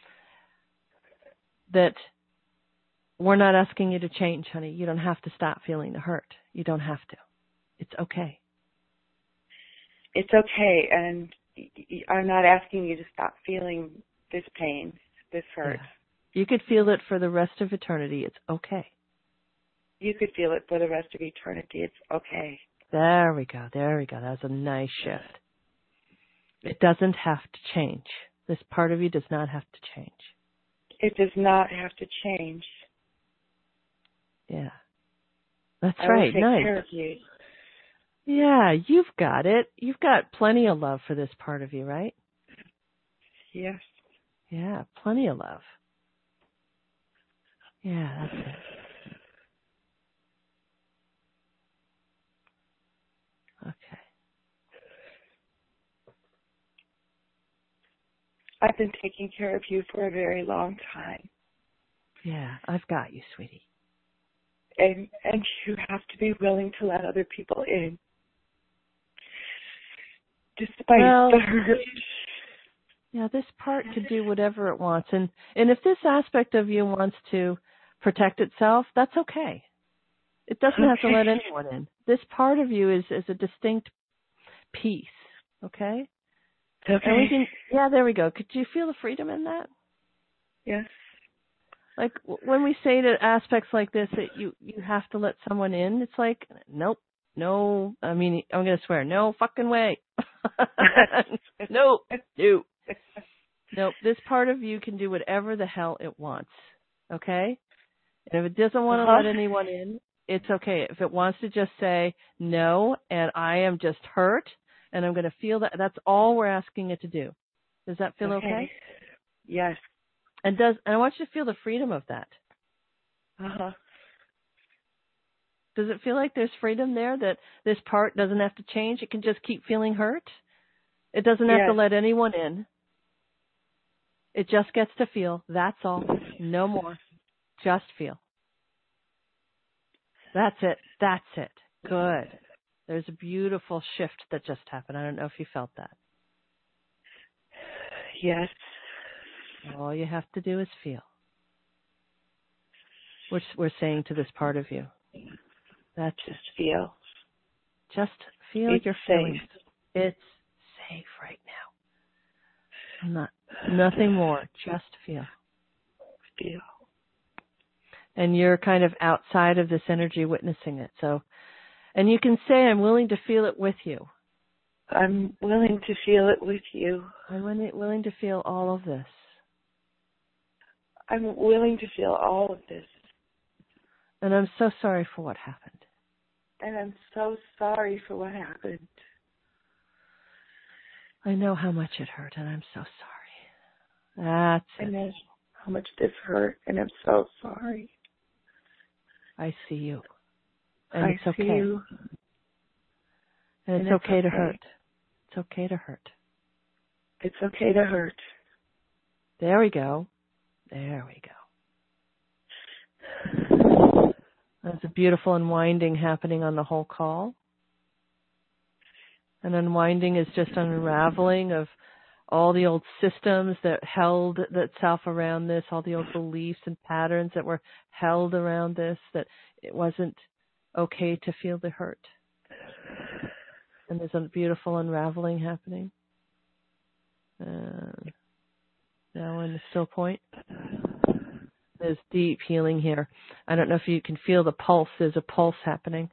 that we're not asking you to change, honey. You don't have to stop feeling the hurt. You don't have to. It's okay. It's okay, and I'm not asking you to stop feeling this pain, this hurt. Yeah. You could feel it for the rest of eternity. It's okay. You could feel it for the rest of eternity. It's okay. There we go. There we go. That was a nice shift. It doesn't have to change. This part of you does not have to change. It does not have to change. Yeah. That's I right. will take Nice. care of you. Yeah, you've got it. You've got plenty of love for this part of you, right? Yes. Yeah, plenty of love. Yeah, that's it. Okay. I've been taking care of you for a very long time. Yeah, I've got you, sweetie. And you have to be willing to let other people in. Despite the hurt. Yeah, this part can do whatever it wants. And if this aspect of you wants to protect itself, that's okay. It doesn't have to let anyone in. This part of you is a distinct piece, okay? Okay. And there we go. Could you feel the freedom in that? Yes. Like when we say to aspects like this that you have to let someone in, it's like, nope, no, I mean, I'm going to swear, no fucking way. Nope. Nope, this part of you can do whatever the hell it wants, okay? And if it doesn't want to let anyone in, it's okay. If it wants to just say no and I am just hurt and I'm going to feel that, that's all we're asking it to do. Does that feel okay? Yes. And I want you to feel the freedom of that. Uh-huh. Does it feel like there's freedom there, that this part doesn't have to change? It can just keep feeling hurt? It doesn't have to let anyone in. It just gets to feel. That's all. No more. Just feel. That's it. That's it. Good. There's a beautiful shift that just happened. I don't know if you felt that. Yes. All you have to do is feel. We're saying to this part of you. That's just feel. Just feel it's your safe. feelings. It's safe right now. Nothing more. Just feel. Feel. And you're kind of outside of this energy witnessing it. So, and you can say, I'm willing to feel it with you. I'm willing to feel it with you. I'm willing to feel all of this. I'm willing to feel all of this. And I'm so sorry for what happened. And I'm so sorry for what happened. I know how much it hurt, and I'm so sorry. That's it. I know how much this hurt, and I'm so sorry. I see you. And I it's okay. see you. And it's okay to hurt. It's okay to hurt. It's okay to hurt. There we go. There we go. There's a beautiful unwinding happening on the whole call. And unwinding is just an unraveling of all the old systems that held itself around this, all the old beliefs and patterns that were held around this, that it wasn't okay to feel the hurt. And there's a beautiful unraveling happening. And now we're in the still point. There's deep healing here. I don't know if you can feel the pulse. There's a pulse happening.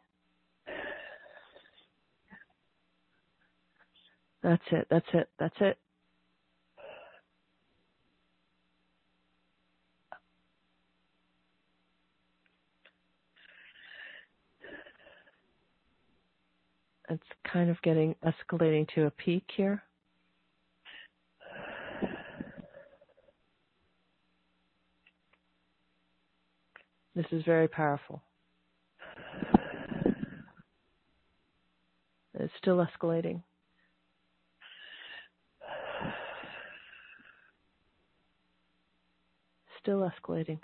That's it. That's it. That's it. It's kind of escalating to a peak here. This is very powerful. It's still escalating. Still escalating.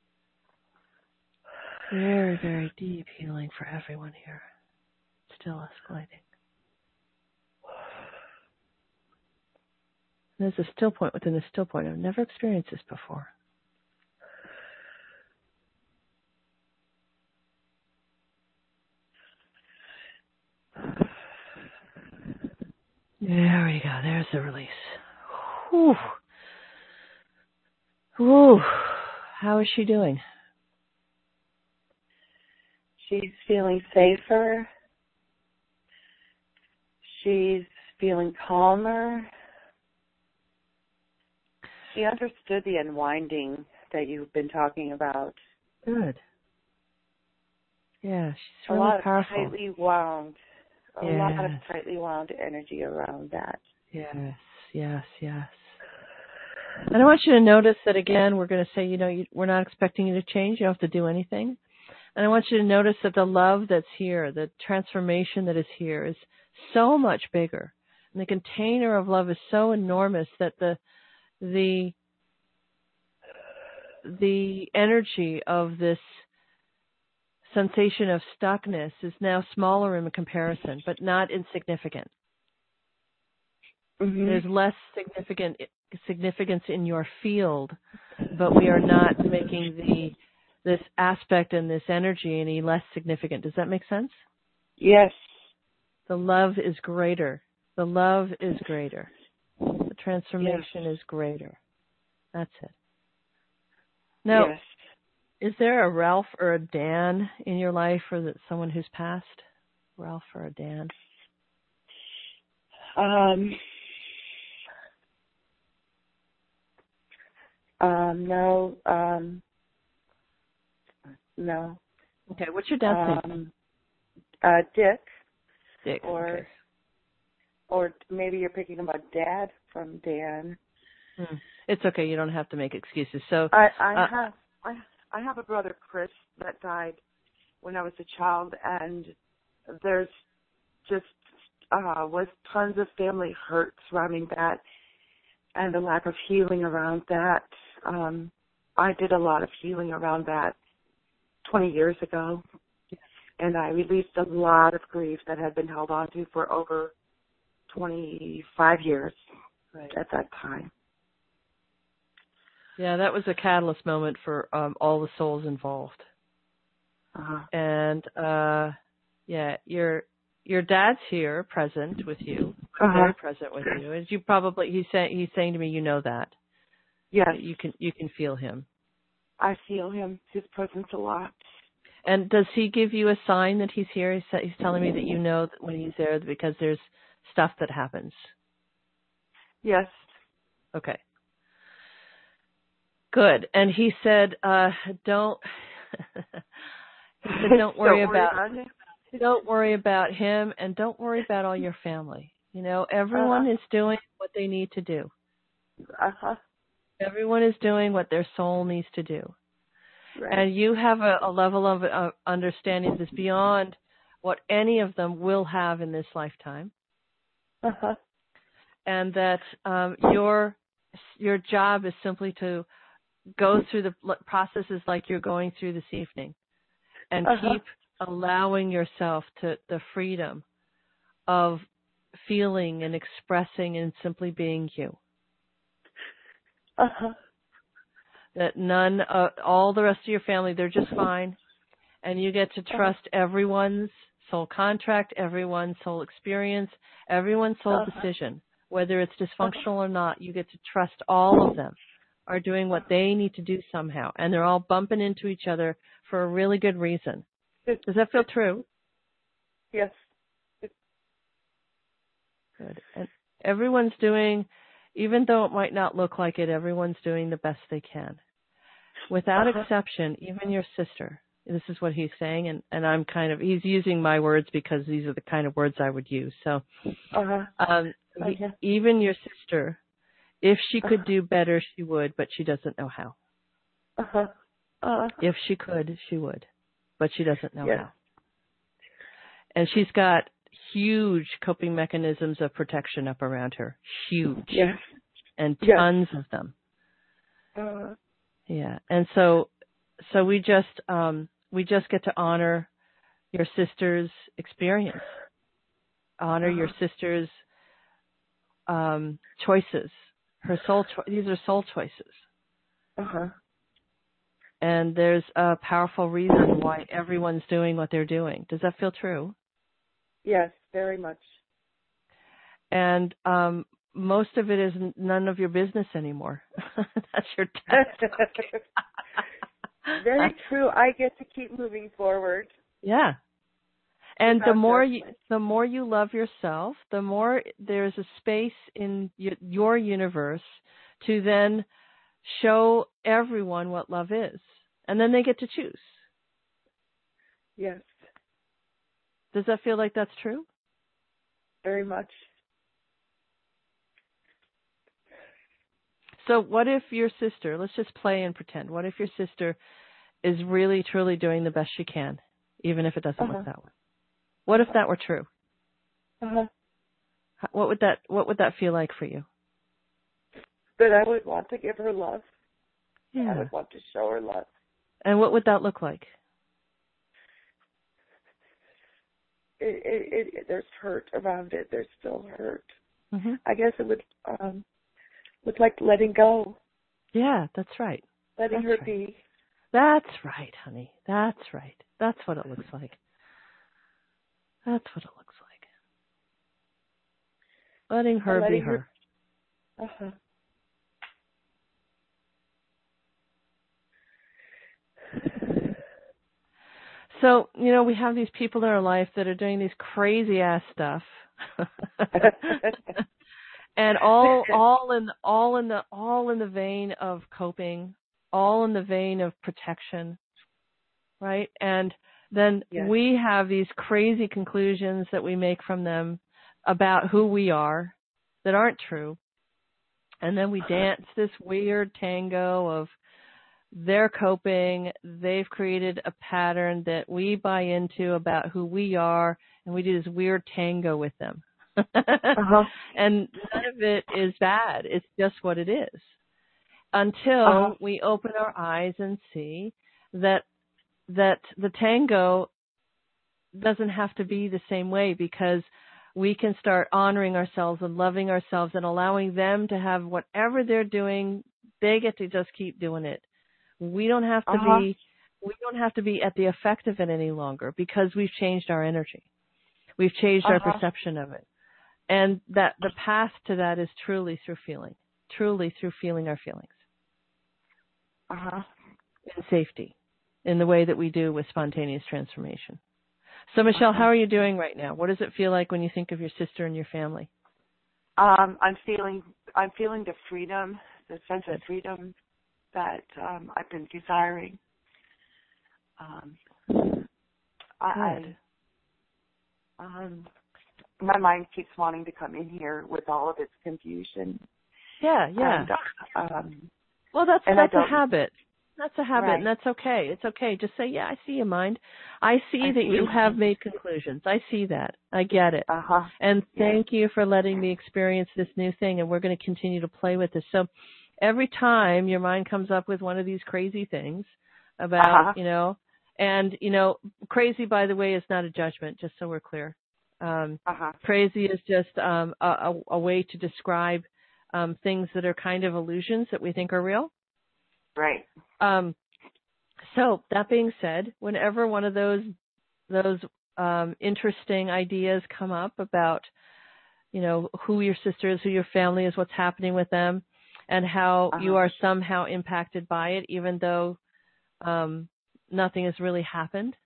Very, very deep healing for everyone here. Still escalating. There's a still point within the still point. I've never experienced this before. There we go. There's the release. Whew. Whew. How is she doing? She's feeling safer. She's feeling calmer. She understood the unwinding that you've been talking about. Good. Yeah, she's really powerful. A lot of tightly wound energy around that. Yes, yes, yes. And I want you to notice that, again, we're going to say, we're not expecting you to change. You don't have to do anything. And I want you to notice that the love that's here, the transformation that is here is so much bigger. And the container of love is so enormous that the energy of this sensation of stuckness is now smaller in comparison, but not insignificant. Mm-hmm. There's less significance in your field, but we are not making this aspect and this energy any less significant. Does that make sense? Yes. The love is greater. The love is greater. The transformation is greater. That's it. Now, is there a Ralph or a Dan in your life, or someone who's passed? Ralph or a Dan? No. No. Okay, what's your dad's name? Dick. Dick. Okay. Or maybe you're picking about Dad from Dan. It's okay. You don't have to make excuses. So I have a brother, Chris, that died when I was a child, and there's just was tons of family hurt surrounding that, and the lack of healing around that. I did a lot of healing around that 20 years ago, and I released a lot of grief that had been held on to for over 25 years at that time. Yeah, that was a catalyst moment for all the souls involved. And your dad's here, present with you, very present with you. As you probably, he's saying to me, you know that. Yes, you can feel him. I feel his presence a lot. And does he give you a sign that he's here? He's telling me that you know that when he's there because there's stuff that happens. Yes. Okay. Good. And he said, don't worry about him, and don't worry about all your family. You know, everyone is doing what they need to do. Everyone is doing what their soul needs to do. Right. And you have a level of understanding that's beyond what any of them will have in this lifetime. And that your job is simply to go through the processes like you're going through this evening, and keep allowing yourself to the freedom of feeling and expressing and simply being you. That all the rest of your family, they're just fine, and you get to trust everyone's soul contract, everyone's soul experience, everyone's soul decision, whether it's dysfunctional or not. You get to trust all of them are doing what they need to do somehow, and they're all bumping into each other for a really good reason. Does that feel true? Yes. Good. And everyone's doing, even though it might not look like it, everyone's doing the best they can. Without exception, even your sister. This is what he's saying, and he's using my words because these are the kind of words I would use. So, even your sister, if she could do better, she would, but she doesn't know how. If she could, she would, but she doesn't know how. And she's got huge coping mechanisms of protection up around her. Huge. Yes. And tons of them. Yeah. And so we just get to honor your sister's experience. Honor your sister's choices. Her soul these are soul choices. And there's a powerful reason why everyone's doing what they're doing. Does that feel true? Yes, very much. And most of it is none of your business anymore. That's your dad. Very true. I get to keep moving forward. Yeah. And the more you love yourself, the more there's a space in your universe to then show everyone what love is. And then they get to choose. Yes. Does that feel like that's true? Very much. So what if your sister, let's just play and pretend, what if your sister is really, truly doing the best she can, even if it doesn't look that way? What if that were true? What would that feel like for you? That I would want to give her love. Yeah. I would want to show her love. And what would that look like? There's hurt around it. There's still hurt. I guess it would like letting go. Yeah, that's right. Letting her be. That's right, honey. That's right. That's what it looks like. That's what it looks like. Letting her be her. So, we have these people in our life that are doing these crazy ass stuff. And all in the vein of coping, all in the vein of protection, right? And then Yes. we have these crazy conclusions that we make from them about who we are that aren't true. And then we dance this weird tango of they're coping, they've created a pattern that we buy into about who we are, and we do this weird tango with them. And none of it is bad. It's just what it is. Until we open our eyes and see that the tango doesn't have to be the same way, because we can start honoring ourselves and loving ourselves and allowing them to have whatever they're doing. They get to just keep doing it. We don't have to be at the effect of it any longer, because we've changed our energy. We've changed our perception of it. And that the path to that is truly through feeling our feelings. In safety, in the way that we do with spontaneous transformation. So, Michelle, how are you doing right now? What does it feel like when you think of your sister and your family? I'm feeling the freedom, the sense of freedom that I've been desiring. My mind keeps wanting to come in here with all of its confusion. Yeah. And, well, that's a habit. That's a habit, right. And that's okay. It's okay. Just say, yeah, I see you, mind. I see that you have made conclusions. I see that. I get it. And thank you for letting me experience this new thing, and we're going to continue to play with this. So every time your mind comes up with one of these crazy things about, crazy, by the way, is not a judgment, just so we're clear. Crazy is just a way to describe things that are kind of illusions that we think are real. Right. So that being said, whenever one of those interesting ideas come up about, who your sister is, who your family is, what's happening with them, and how you are somehow impacted by it, even though nothing has really happened.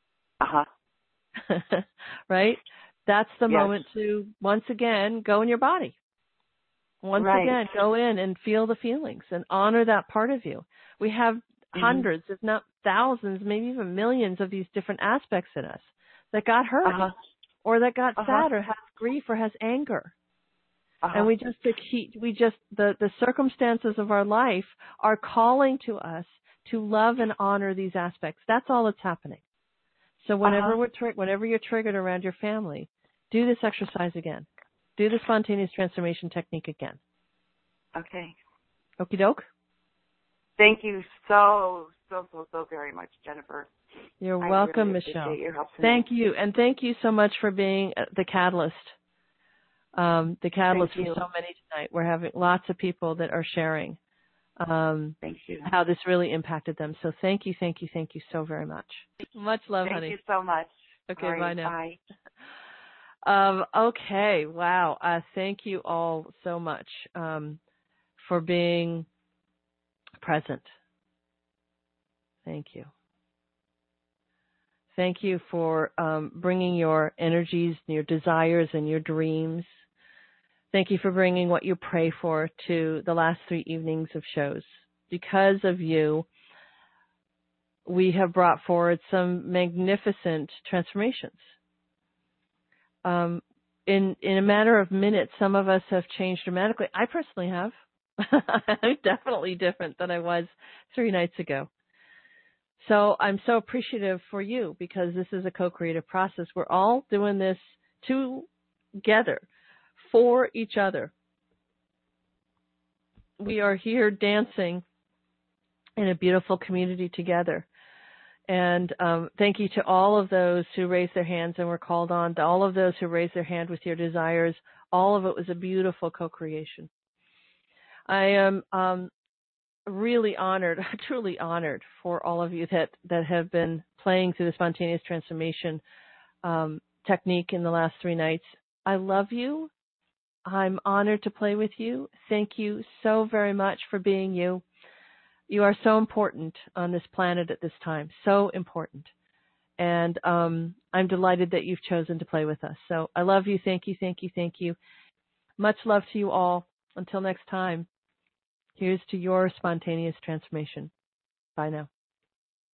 Right? That's the moment to, once again, go in your body. Once again, go in and feel the feelings and honor that part of you. We have hundreds, if not thousands, maybe even millions of these different aspects in us that got hurt or that got sad or has grief or has anger. And the circumstances of our life are calling to us to love and honor these aspects. That's all that's happening. So whenever you're triggered around your family, do this exercise again. Do the spontaneous transformation technique again. Okay. Okie doke. Thank you so very much, Jennifer. You're welcome, really Michelle. Your help today. Thank you. And thank you so much for being the catalyst. The catalyst for so many tonight. We're having lots of people that are sharing thank you. How this really impacted them. So thank you so very much. Much love, honey. Thank you so much. Okay, right, bye now. Bye. Okay, wow. Thank you all so much for being present. Thank you. Thank you for bringing your energies, your desires, and your dreams. Thank you for bringing what you pray for to the last 3 evenings of shows. Because of you, we have brought forward some magnificent transformations. In a matter of minutes, some of us have changed dramatically. I personally have. I'm definitely different than I was 3 nights ago. So I'm so appreciative for you, because this is a co-creative process. We're all doing this together for each other. We are here dancing in a beautiful community together. And thank you to all of those who raised their hands and were called on, to all of those who raised their hand with your desires. All of it was a beautiful co-creation. I am really honored, truly honored for all of you that have been playing through the spontaneous transformation technique in the last 3 nights. I love you. I'm honored to play with you. Thank you so very much for being you. You are so important on this planet at this time, so important. And I'm delighted that you've chosen to play with us. So I love you. Thank you. Much love to you all. Until next time, here's to your spontaneous transformation. Bye now.